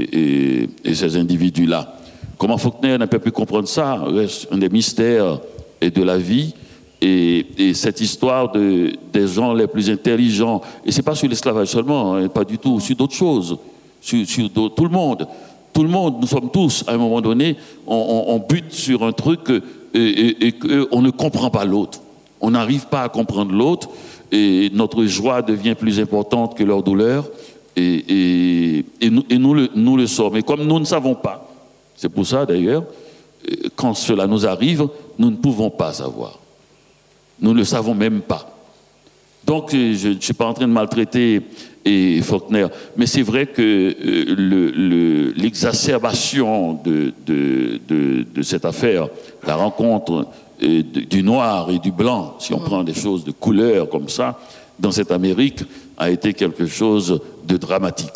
[SPEAKER 1] ces individus-là. Comment Faulkner n'a pas pu comprendre ça reste un des mystères de la vie, et cette histoire des gens les plus intelligents, et c'est pas sur l'esclavage seulement, hein, pas du tout, sur d'autres choses, sur tout le monde, nous sommes tous, à un moment donné, on bute sur un truc et on ne comprend pas l'autre, on n'arrive pas à comprendre l'autre, et notre joie devient plus importante que leur douleur, et nous le sommes. Et comme nous ne savons pas, c'est pour ça d'ailleurs, quand cela nous arrive, nous ne pouvons pas savoir. Nous ne le savons même pas. Donc, je ne suis pas en train de maltraiter Faulkner, mais c'est vrai que l'exacerbation de cette affaire, la rencontre du noir et du blanc, si on prend des choses de couleur comme ça, dans cette Amérique, a été quelque chose de dramatique.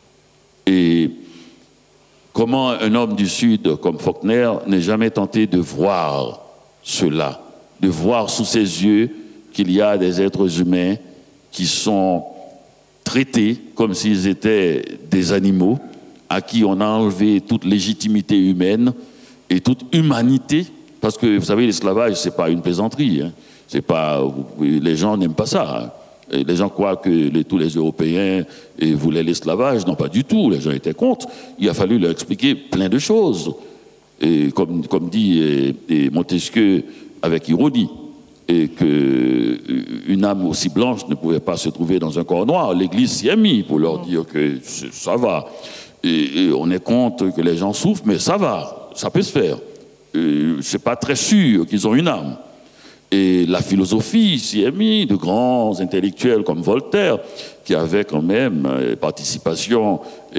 [SPEAKER 1] Et comment un homme du Sud comme Faulkner n'est jamais tenté de voir cela, de voir sous ses yeux qu'il y a des êtres humains qui sont traités comme s'ils étaient des animaux, à qui on a enlevé toute légitimité humaine et toute humanité, parce que vous savez, l'esclavage, c'est pas une plaisanterie, hein. C'est pas, les gens n'aiment pas ça, hein. Les gens croient que tous les Européens voulaient l'esclavage. Non, pas du tout. Les gens étaient contre. Il a fallu leur expliquer plein de choses. Et comme dit Montesquieu avec ironie, et qu'une âme aussi blanche ne pouvait pas se trouver dans un corps noir. L'Église s'y est mise pour leur dire que ça va. Et on est contre que les gens souffrent, mais ça va, ça peut se faire. C'est pas très sûr qu'ils ont une âme. Et la philosophie s'y est mise, de grands intellectuels comme Voltaire, qui avaient quand même participation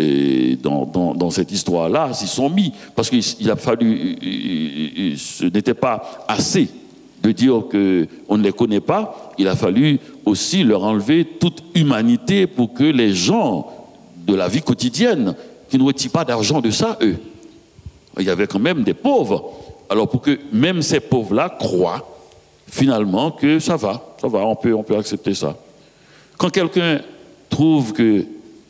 [SPEAKER 1] dans cette histoire-là, s'y sont mis. Parce qu'il a fallu, ce n'était pas assez de dire qu'on ne les connaît pas, il a fallu aussi leur enlever toute humanité pour que les gens de la vie quotidienne, qui ne retirent pas d'argent de ça, eux, il y avait quand même des pauvres. Alors pour que même ces pauvres-là croient finalement que ça va, on peut accepter ça. Quand quelqu'un trouve que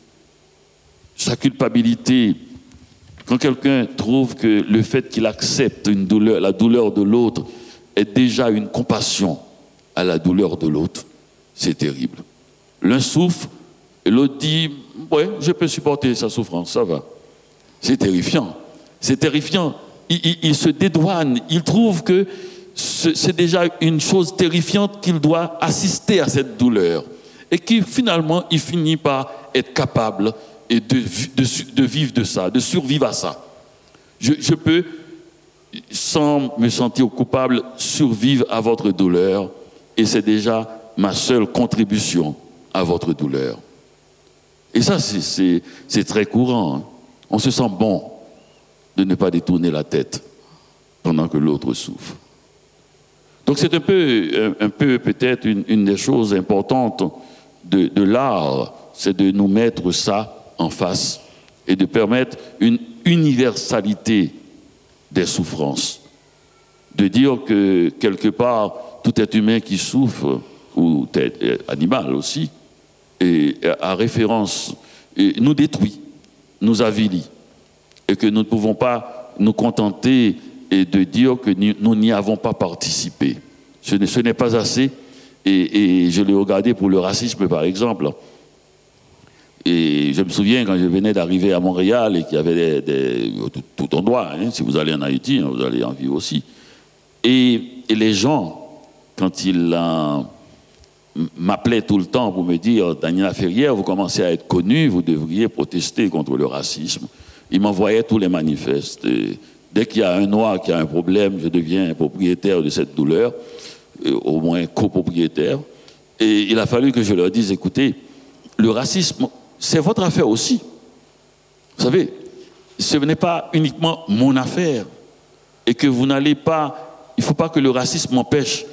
[SPEAKER 1] sa culpabilité, quand quelqu'un trouve que le fait qu'il accepte une douleur, la douleur de l'autre, est déjà une compassion à la douleur de l'autre, c'est terrible. L'un souffre et l'autre dit « ouais, je peux supporter sa souffrance, ça va ». C'est terrifiant. C'est terrifiant. Il se dédouane, il trouve que c'est déjà une chose terrifiante qu'il doit assister à cette douleur. Et qui finalement, il finit par être capable de vivre de ça, de survivre à ça. Je peux, sans me sentir coupable, survivre à votre douleur. Et c'est déjà ma seule contribution à votre douleur. Et ça, c'est très courant. Hein. On se sent bon de ne pas détourner la tête pendant que l'autre souffre. Donc c'est un peu peut-être une des choses importantes de l'art, c'est de nous mettre ça en face et de permettre une universalité des souffrances. De dire que quelque part, tout être humain qui souffre, ou animal aussi, et à référence, nous détruit, nous avilit, et que nous ne pouvons pas nous contenter et de dire que nous n'y avons pas participé. Ce n'est pas assez, et je l'ai regardé pour le racisme par exemple. Et je me souviens quand je venais d'arriver à Montréal et qu'il y avait tout endroit, hein, si vous allez en Haïti, vous allez en vivre aussi. Et les gens, quand ils m'appelaient tout le temps pour me dire « Daniela Ferrière, vous commencez à être connu, vous devriez protester contre le racisme », ils m'envoyaient tous les manifestes. Et dès qu'il y a un noir qui a un problème, je deviens propriétaire de cette douleur, au moins copropriétaire. Et il a fallu que je leur dise « Écoutez, le racisme, c'est votre affaire aussi. Vous savez, ce n'est pas uniquement mon affaire. Et que vous n'allez pas... Il ne faut pas que le racisme m'empêche,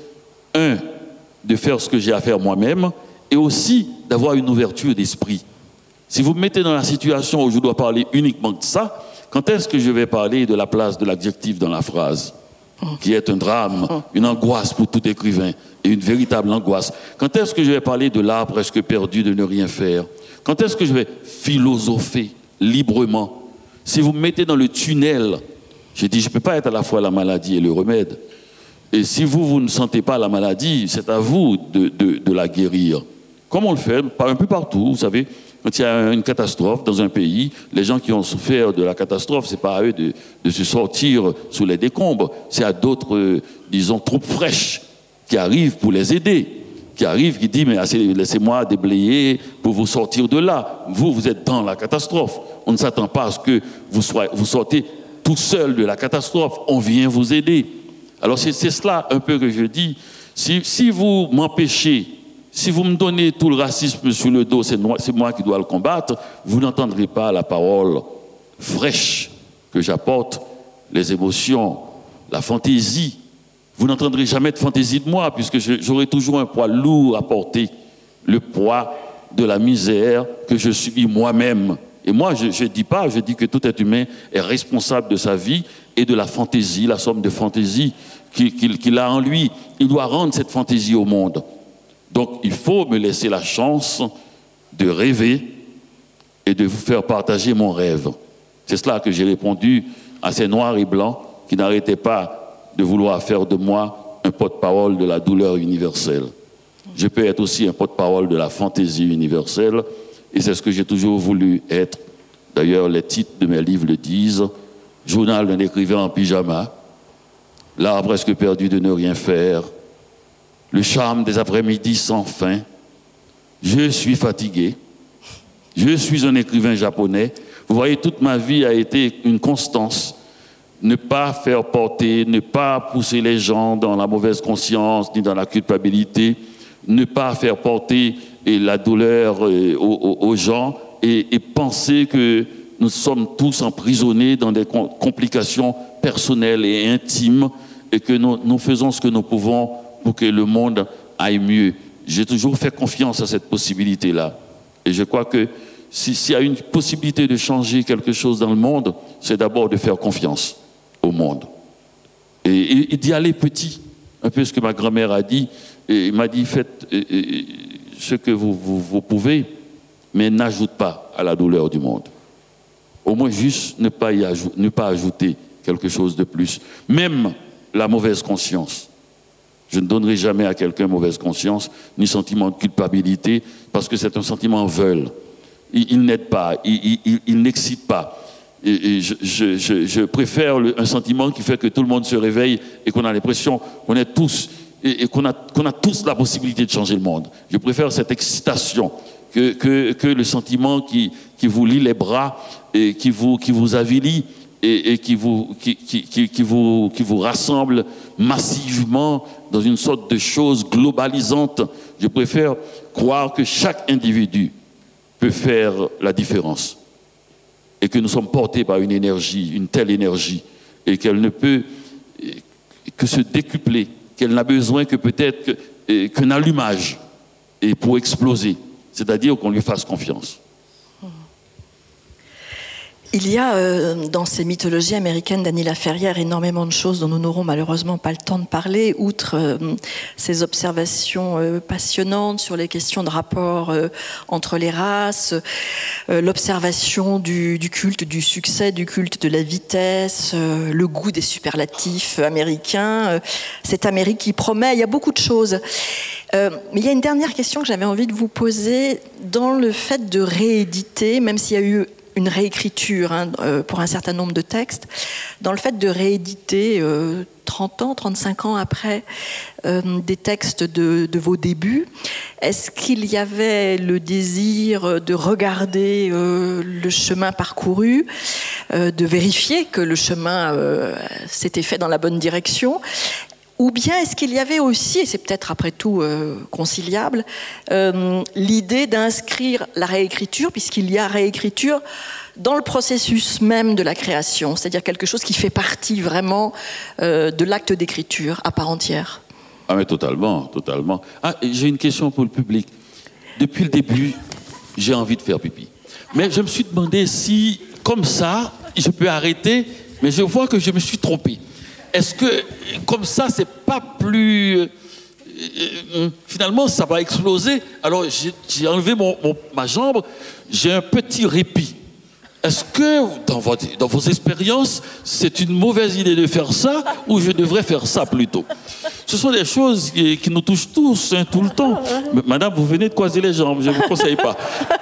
[SPEAKER 1] de faire ce que j'ai à faire moi-même, et aussi d'avoir une ouverture d'esprit. Si vous me mettez dans la situation où je dois parler uniquement de ça, quand est-ce que je vais parler de la place de l'adjectif dans la phrase, qui est un drame, une angoisse pour tout écrivain, et une véritable angoisse? Quand est-ce que je vais parler de l'art presque perdu de ne rien faire? Quand est-ce que je vais philosopher librement? Si vous me mettez dans le tunnel, je dis, je ne peux pas être à la fois la maladie et le remède. Et si vous ne sentez pas la maladie, c'est à vous de la guérir. Comme on le fait un peu partout, vous savez, quand il y a une catastrophe dans un pays, les gens qui ont souffert de la catastrophe, ce n'est pas à eux de se sortir sous les décombres, c'est à d'autres, disons, troupes fraîches qui arrivent pour les aider, qui arrivent, qui disent, mais laissez-moi déblayer pour vous sortir de là. Vous êtes dans la catastrophe. On ne s'attend pas à ce que vous sortez tout seul de la catastrophe. On vient vous aider. Alors c'est cela un peu que je dis. Si vous m'empêchez, si vous me donnez tout le racisme sur le dos, c'est moi qui dois le combattre, vous n'entendrez pas la parole fraîche que j'apporte, les émotions, la fantaisie. Vous n'entendrez jamais de fantaisie de moi, puisque j'aurai toujours un poids lourd à porter, le poids de la misère que je subis moi-même. Et moi, je ne dis pas, je dis que tout être humain est responsable de sa vie et de la fantaisie, la somme de fantaisie qu'il a en lui. Il doit rendre cette fantaisie au monde. Donc, il faut me laisser la chance de rêver et de vous faire partager mon rêve. C'est cela que j'ai répondu à ces noirs et blancs qui n'arrêtaient pas de vouloir faire de moi un porte-parole de la douleur universelle. Je peux être aussi un porte-parole de la fantaisie universelle, et c'est ce que j'ai toujours voulu être. D'ailleurs, les titres de mes livres le disent. Journal d'un écrivain en pyjama, l'art presque perdu de ne rien faire, le charme des après-midi sans fin, je suis fatigué, je suis un écrivain japonais. Vous voyez, toute ma vie a été une constance. Ne pas faire porter, ne pas pousser les gens dans la mauvaise conscience ni dans la culpabilité, ne pas faire porter la douleur aux gens et penser que nous sommes tous emprisonnés dans des complications personnelles et intimes et que nous faisons ce que nous pouvons pour que le monde aille mieux. J'ai toujours fait confiance à cette possibilité-là. Et je crois que s'il y a une possibilité de changer quelque chose dans le monde, c'est d'abord de faire confiance au monde. Et d'y aller petit. Un peu ce que ma grand-mère a dit. Et il m'a dit, faites ce que vous pouvez, mais n'ajoute pas à la douleur du monde. Au moins juste ne pas ajouter quelque chose de plus. Même la mauvaise conscience. Je ne donnerai jamais à quelqu'un mauvaise conscience, ni sentiment de culpabilité, parce que c'est un sentiment veule. Il n'aide pas, il n'excite pas. Et je préfère un sentiment qui fait que tout le monde se réveille et qu'on a l'impression qu'on est tous, et qu'on a tous la possibilité de changer le monde. Je préfère cette excitation que le sentiment qui vous lie les bras et qui vous avilit et qui vous rassemble massivement dans une sorte de chose globalisante. Je préfère croire que chaque individu peut faire la différence et que nous sommes portés par une énergie, une telle énergie, et qu'elle ne peut que se décupler qu'elle n'a besoin que peut-être qu'un allumage et pour exploser, c'est-à-dire qu'on lui fasse confiance.
[SPEAKER 2] Il y a dans ces mythologies américaines d'Annie Laferrière énormément de choses dont nous n'aurons malheureusement pas le temps de parler, outre ces observations passionnantes sur les questions de rapport entre les races, l'observation du culte du succès, du culte de la vitesse, le goût des superlatifs américains, cette Amérique qui promet, il y a beaucoup de choses. Mais il y a une dernière question que j'avais envie de vous poser dans le fait de rééditer, même s'il y a eu une réécriture pour un certain nombre de textes, dans le fait de rééditer 30 ans, 35 ans après des textes de vos débuts. Est-ce qu'il y avait le désir de regarder le chemin parcouru, de vérifier que le chemin s'était fait dans la bonne direction ? Ou bien est-ce qu'il y avait aussi, et c'est peut-être après tout conciliable, l'idée d'inscrire la réécriture, puisqu'il y a réécriture dans le processus même de la création, c'est-à-dire quelque chose qui fait partie vraiment de l'acte d'écriture à part entière?
[SPEAKER 1] Ah mais totalement. Ah, j'ai une question pour le public. Depuis le début, j'ai envie de faire pipi. Mais je me suis demandé si, comme ça, je peux arrêter, mais je vois que je me suis trompé. Est-ce que, comme ça, c'est pas plus... finalement, ça va exploser. Alors, j'ai enlevé ma jambe, j'ai un petit répit. Est-ce que, dans vos expériences, c'est une mauvaise idée de faire ça, ou je devrais faire ça plutôt? Ce sont des choses qui nous touchent tous, tout le temps. Madame, vous venez de croiser les jambes, je ne vous conseille pas.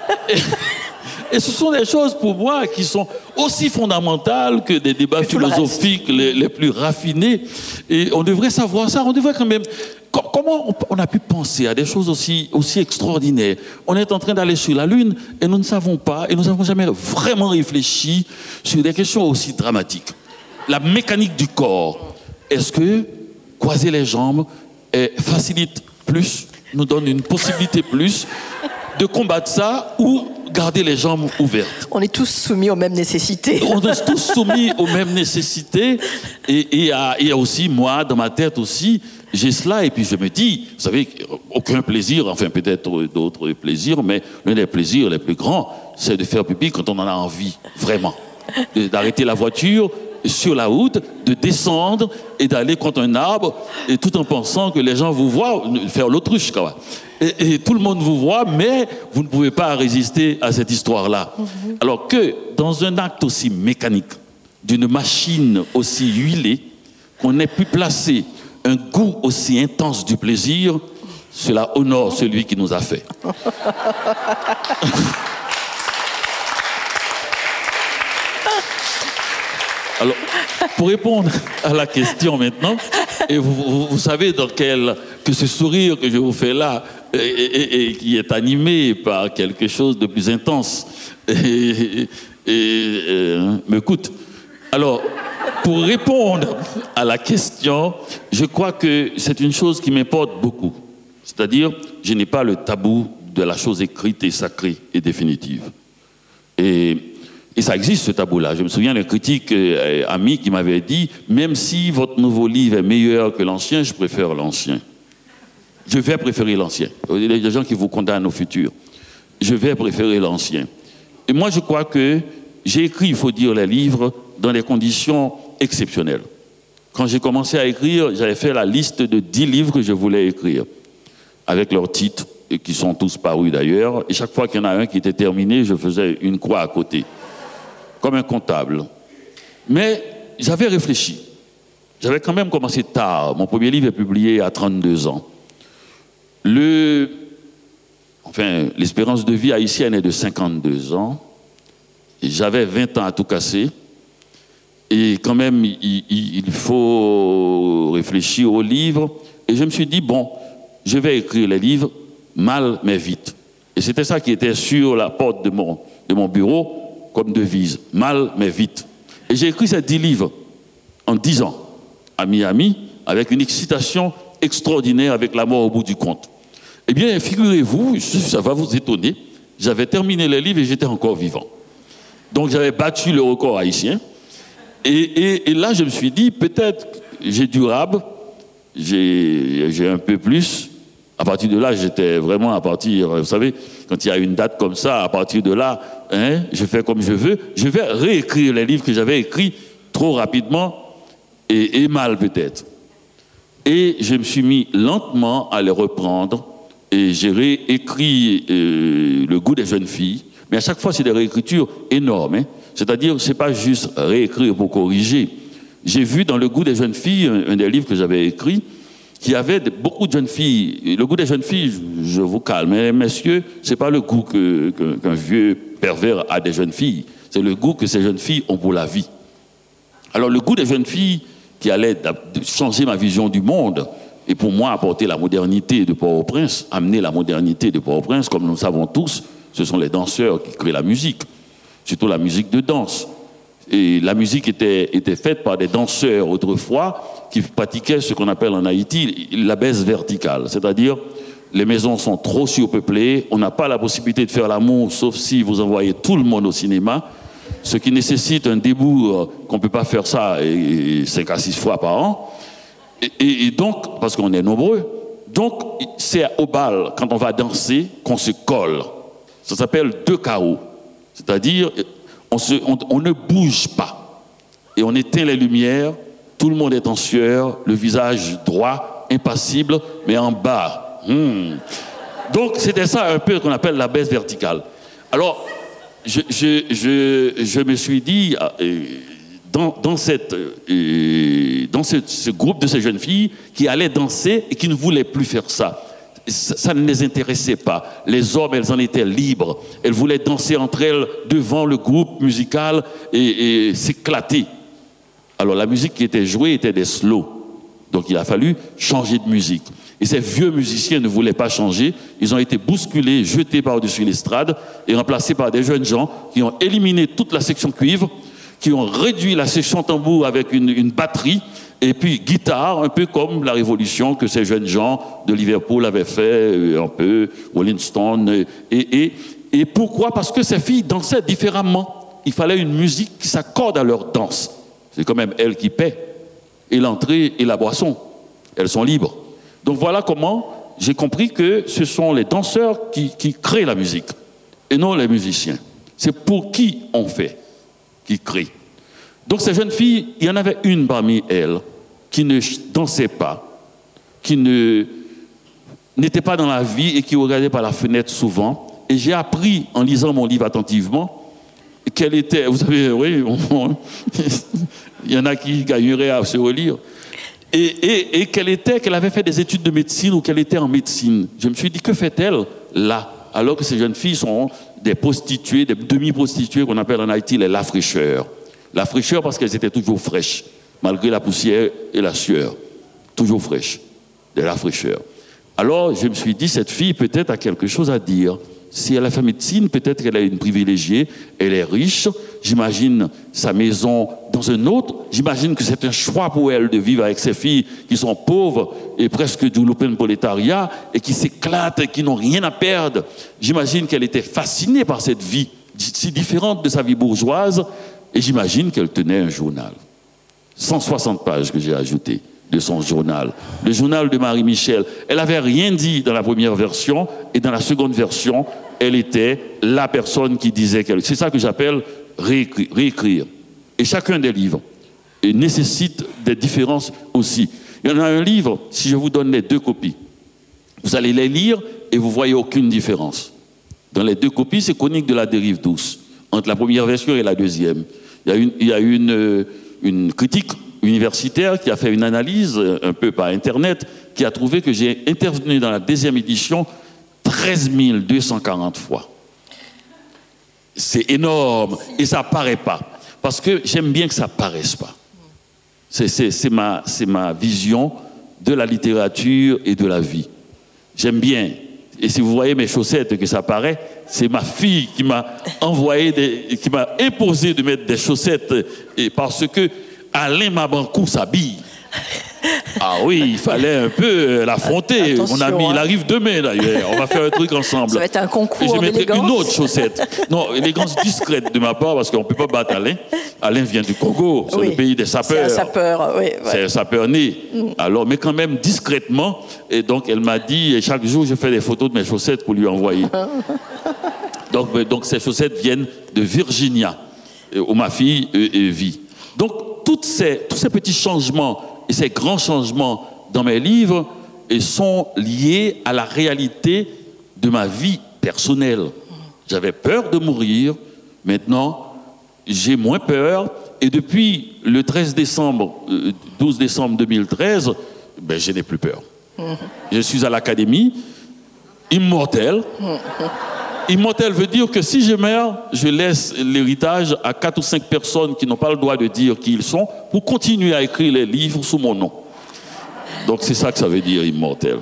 [SPEAKER 1] Et ce sont des choses, pour moi, qui sont aussi fondamentales que des débats philosophiques les plus raffinés. Et on devrait savoir ça. On devrait quand même... Comment on a pu penser à des choses aussi extraordinaires? On est en train d'aller sur la Lune et nous ne savons pas, et nous n'avons jamais vraiment réfléchi sur des questions aussi dramatiques. La mécanique du corps. Est-ce que croiser les jambes facilite plus, nous donne une possibilité plus de combattre ça, ou garder les jambes ouvertes? On
[SPEAKER 2] est tous soumis aux mêmes nécessités.
[SPEAKER 1] On est tous soumis aux mêmes nécessités. Et il y a aussi, moi, dans ma tête aussi, j'ai cela, et puis je me dis, vous savez, aucun plaisir, enfin peut-être d'autres plaisirs, mais l'un des plaisirs les plus grands, c'est de faire pipi quand on en a envie, vraiment. D'arrêter la voiture sur la route, de descendre et d'aller contre un arbre, et tout en pensant que les gens vous voient faire l'autruche, quoi. Et tout le monde vous voit, mais vous ne pouvez pas résister à cette histoire-là. Alors que dans un acte aussi mécanique, d'une machine aussi huilée, qu'on ait pu placer un goût aussi intense du plaisir, cela honore celui qui nous a fait. Alors, pour répondre à la question maintenant, et vous savez que ce sourire que je vous fais là, et qui est animé par quelque chose de plus intense, me coûte. Alors, pour répondre à la question, je crois que c'est une chose qui m'importe beaucoup. C'est-à-dire, je n'ai pas le tabou de la chose écrite et sacrée et définitive. Et ça existe, ce tabou-là. Je me souviens d'un critique ami qui m'avait dit « Même si votre nouveau livre est meilleur que l'ancien, je préfère l'ancien. Je vais préférer l'ancien. » Il y a des gens qui vous condamnent au futur. Je vais préférer l'ancien. Et moi, je crois que j'ai écrit, il faut dire, les livres dans des conditions exceptionnelles. Quand j'ai commencé à écrire, j'avais fait la liste de 10 livres que je voulais écrire, avec leurs titres, et qui sont tous parus d'ailleurs. Et chaque fois qu'il y en a un qui était terminé, je faisais une croix à côté, comme un comptable. Mais j'avais réfléchi. J'avais quand même commencé tard. Mon premier livre est publié à 32 ans. L'espérance de vie haïtienne est de 52 ans. Et j'avais 20 ans à tout casser. Et quand même, il faut réfléchir au livre. Et je me suis dit, bon, je vais écrire les livres mal mais vite. Et c'était ça qui était sur la porte de mon bureau comme devise, mal mais vite. Et j'ai écrit ces 10 livres en 10 ans à Miami, avec une excitation extraordinaire, avec la mort au bout du compte. Eh bien, figurez-vous, ça va vous étonner, j'avais terminé les livres et j'étais encore vivant. Donc j'avais battu le record haïtien. Et là, je me suis dit, peut-être j'ai du rab, j'ai un peu plus. À partir de là, j'étais vraiment à partir, vous savez, quand il y a une date comme ça, à partir de là, je fais comme je veux. Je vais réécrire les livres que j'avais écrits trop rapidement et mal peut-être. Et je me suis mis lentement à les reprendre et j'ai réécrit Le goût des jeunes filles. Mais à chaque fois, c'est des réécritures énormes. C'est-à-dire, c'est pas juste réécrire pour corriger. J'ai vu dans Le goût des jeunes filles, un des livres que j'avais écrit, qu'il y avait beaucoup de jeunes filles. Le goût des jeunes filles, je vous calme, mais messieurs, c'est pas le goût qu'un vieux pervers a des jeunes filles. C'est le goût que ces jeunes filles ont pour la vie. Alors, le goût des jeunes filles qui allait changer ma vision du monde et pour moi apporter la modernité de Port-au-Prince, amener la modernité de Port-au-Prince, comme nous le savons tous, ce sont les danseurs qui créent la musique, surtout la musique de danse. Et la musique était faite par des danseurs autrefois qui pratiquaient ce qu'on appelle en Haïti la baisse verticale, c'est-à-dire les maisons sont trop surpeuplées, on n'a pas la possibilité de faire l'amour sauf si vous envoyez tout le monde au cinéma, ce qui nécessite un débours qu'on ne peut pas faire ça 5 à 6 fois par an. Et donc, parce qu'on est nombreux, donc c'est au bal, quand on va danser, qu'on se colle. Ça s'appelle 2 carreaux. C'est-à-dire, on ne bouge pas. Et on éteint les lumières, tout le monde est en sueur, le visage droit, impassible, mais en bas. Donc, c'était ça un peu qu'on appelle la baisse verticale. Alors, je me suis dit, dans ce groupe de ces jeunes filles qui allaient danser et qui ne voulaient plus faire ça. Ça ne les intéressait pas. Les hommes, elles en étaient libres. Elles voulaient danser entre elles devant le groupe musical et s'éclater. Alors la musique qui était jouée était des slows. Donc il a fallu changer de musique. Et ces vieux musiciens ne voulaient pas changer. Ils ont été bousculés, jetés par-dessus l'estrade et remplacés par des jeunes gens qui ont éliminé toute la section cuivre, qui ont réduit la section tambour avec une batterie et puis guitare, un peu comme la révolution que ces jeunes gens de Liverpool avaient fait, un peu, Rolling Stone. Et pourquoi? Parce que ces filles dansaient différemment. Il fallait une musique qui s'accorde à leur danse. C'est quand même elles qui paient. Et l'entrée et la boisson. Elles sont libres. Donc voilà comment j'ai compris que ce sont les danseurs qui créent la musique et non les musiciens. C'est pour qui on fait, qui crée. Donc ces jeunes filles, il y en avait une parmi elles qui ne dansait pas, qui n'était pas dans la vie et qui regardait par la fenêtre souvent. Et j'ai appris en lisant mon livre attentivement qu'elle était, vous savez, oui, il y en a qui gagneraient à se relire, et qu'elle avait fait des études de médecine ou qu'elle était en médecine. Je me suis dit, que fait-elle là, alors que ces jeunes filles sont des prostituées, des demi-prostituées qu'on appelle en Haïti les lafraîcheurs. La fraîcheur parce qu'elles étaient toujours fraîches, malgré la poussière et la sueur. Toujours fraîches, de la fraîcheur. Alors, je me suis dit, cette fille peut-être a quelque chose à dire. Si elle a fait médecine, peut-être qu'elle est une privilégiée, elle est riche, j'imagine sa maison dans un autre, j'imagine que c'est un choix pour elle de vivre avec ses filles qui sont pauvres et presque du lumpen prolétariat et qui s'éclatent et qui n'ont rien à perdre. J'imagine qu'elle était fascinée par cette vie si différente de sa vie bourgeoise. Et j'imagine qu'elle tenait un journal. 160 pages que j'ai ajouté de son journal. Le journal de Marie-Michel. Elle n'avait rien dit dans la première version et dans la seconde version, elle était la personne qui disait quelque chose. C'est ça que j'appelle réécrire. Et chacun des livres nécessite des différences aussi. Il y en a un livre, si je vous donne les 2 copies, vous allez les lire et vous ne voyez aucune différence. Dans les 2 copies, c'est Chronique de la dérive douce, entre la première version et la deuxième. Il y a eu une critique universitaire qui a fait une analyse, un peu par Internet, qui a trouvé que j'ai intervenu dans la deuxième édition 13 240 fois. C'est énorme et ça ne paraît pas. Parce que j'aime bien que ça ne paraisse pas. C'est ma vision de la littérature et de la vie. J'aime bien. Et si vous voyez mes chaussettes que ça paraît, c'est ma fille qui m'a qui m'a imposé de mettre des chaussettes parce que Alain Mabankou s'habille. Ah oui, il fallait un peu l'affronter.
[SPEAKER 2] Attention,
[SPEAKER 1] mon ami, il arrive demain d'ailleurs. On va faire un truc ensemble.
[SPEAKER 2] Ça va être un concours
[SPEAKER 1] et je mettrai
[SPEAKER 2] d'élégance.
[SPEAKER 1] une autre chaussette. Non, élégance discrète de ma part parce qu'on ne peut pas battre Alain. Alain vient du Congo, c'est le pays des sapeurs.
[SPEAKER 2] C'est un sapeur, oui.
[SPEAKER 1] C'est un sapeur né. Alors, mais quand même discrètement. Et donc, elle m'a dit, et chaque jour, je fais des photos de mes chaussettes pour lui envoyer. Donc ces chaussettes viennent de Virginia, où ma fille vit. Donc, tous ces petits changements et ces grands changements dans mes livres sont liés à la réalité de ma vie personnelle. J'avais peur de mourir. Maintenant, j'ai moins peur. Et depuis le 12 décembre 2013, je n'ai plus peur. Je suis à l'académie, immortel. Immortel veut dire que si je meurs, je laisse l'héritage à 4 ou 5 personnes qui n'ont pas le droit de dire qui ils sont pour continuer à écrire les livres sous mon nom. Donc c'est ça que ça veut dire immortel.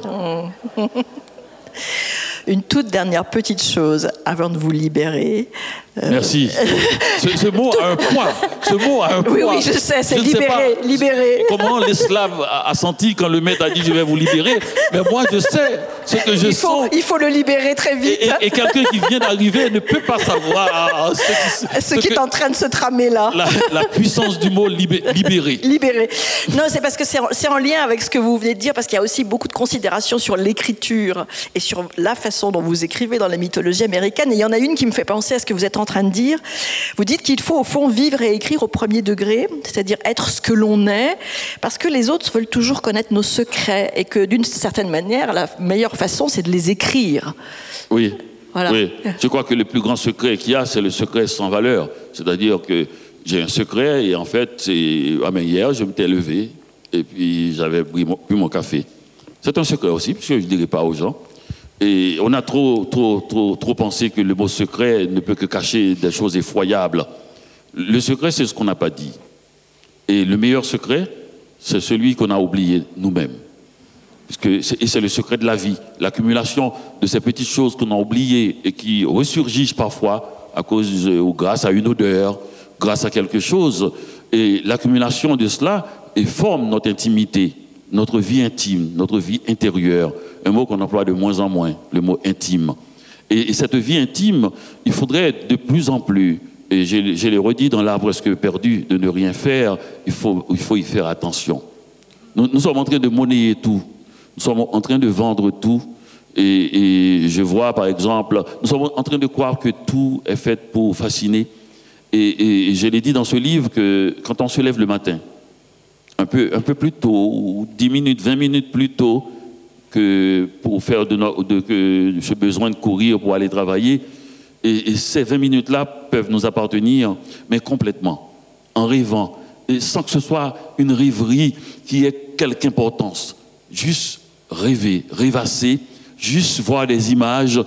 [SPEAKER 2] Une toute dernière petite chose avant de vous libérer.
[SPEAKER 1] Merci. Ce mot a un poids. Ce mot a un poids.
[SPEAKER 2] Oui, je sais, c'est libérer.
[SPEAKER 1] Comment l'esclave a senti quand le maître a dit je vais vous libérer. Mais moi, je sais ce que je sens.
[SPEAKER 2] Il faut le libérer très vite.
[SPEAKER 1] Et quelqu'un qui vient d'arriver ne peut pas savoir
[SPEAKER 2] ce qui est en train de se tramer là.
[SPEAKER 1] La puissance du mot libérer.
[SPEAKER 2] Libérer. Non, c'est parce que c'est en lien avec ce que vous venez de dire, parce qu'il y a aussi beaucoup de considérations sur l'écriture et sur la façon dont vous écrivez dans la mythologie américaine. Et il y en a une qui me fait penser à ce que vous êtes en train de dire. Vous dites qu'il faut au fond vivre et écrire au premier degré, c'est-à-dire être ce que l'on est, parce que les autres veulent toujours connaître nos secrets et que d'une certaine manière, la meilleure façon, c'est de les écrire.
[SPEAKER 1] Oui.
[SPEAKER 2] Voilà.
[SPEAKER 1] Oui. Je crois que le plus grand secret qu'il y a, c'est le secret sans valeur. C'est-à-dire que j'ai un secret et en fait, hier, je m'étais levé et puis j'avais bu mon café. C'est un secret aussi, puisque je ne dirai pas aux gens. Et on a trop pensé que le mot secret ne peut que cacher des choses effroyables. Le secret, c'est ce qu'on n'a pas dit. Et le meilleur secret, c'est celui qu'on a oublié nous-mêmes. Et c'est le secret de la vie. L'accumulation de ces petites choses qu'on a oubliées et qui ressurgissent parfois à cause ou grâce à une odeur, grâce à quelque chose. Et l'accumulation de cela forme notre intimité, notre vie intime, notre vie intérieure. Un mot qu'on emploie de moins en moins, le mot intime. Et cette vie intime, il faudrait de plus en plus, et je l'ai redit dans L'Arbre presque perdu, de ne rien faire, il faut y faire attention. Nous sommes en train de monnayer tout. Nous sommes en train de vendre tout. Et je vois, par exemple, nous sommes en train de croire que tout est fait pour fasciner. Et je l'ai dit dans ce livre que quand on se lève le matin, un peu plus tôt, ou 10 minutes, 20 minutes plus tôt, que pour faire ce besoin de courir pour aller travailler. Et ces 20 minutes-là peuvent nous appartenir, mais complètement, en rêvant, et sans que ce soit une rêverie qui ait quelque importance. Juste rêver, rêvasser, juste voir des images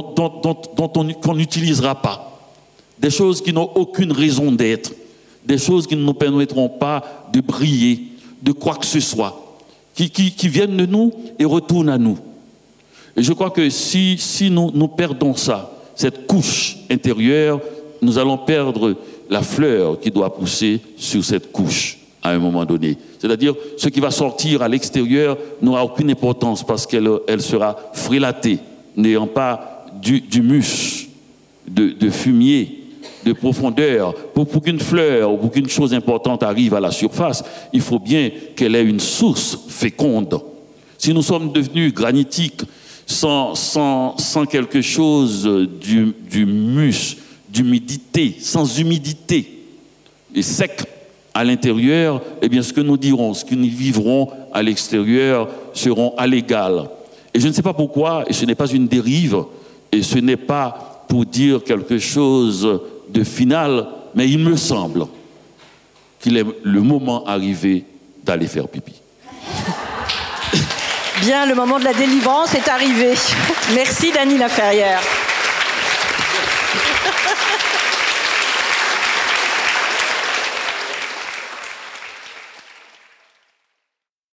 [SPEAKER 1] qu'on n'utilisera pas. Des choses qui n'ont aucune raison d'être. Des choses qui ne nous permettront pas de briller, de quoi que ce soit. Qui viennent de nous et retournent à nous. Et je crois que si nous perdons ça, cette couche intérieure, nous allons perdre la fleur qui doit pousser sur cette couche à un moment donné. C'est-à-dire, ce qui va sortir à l'extérieur n'aura aucune importance parce qu'elle sera frélatée, n'ayant pas d'humus, de fumier, de profondeur. Pour qu'une fleur ou pour qu'une chose importante arrive à la surface, il faut bien qu'elle ait une source féconde. Si nous sommes devenus granitiques sans quelque chose d'humus, d'humidité, sans humidité et sec à l'intérieur, eh bien ce que nous dirons, ce que nous vivrons à l'extérieur seront à l'égal. Et je ne sais pas pourquoi, et ce n'est pas une dérive, et ce n'est pas pour dire quelque chose de final, mais il me semble qu'il est le moment arrivé d'aller faire pipi.
[SPEAKER 2] Bien, le moment de la délivrance est arrivé. Merci Dany Laferrière.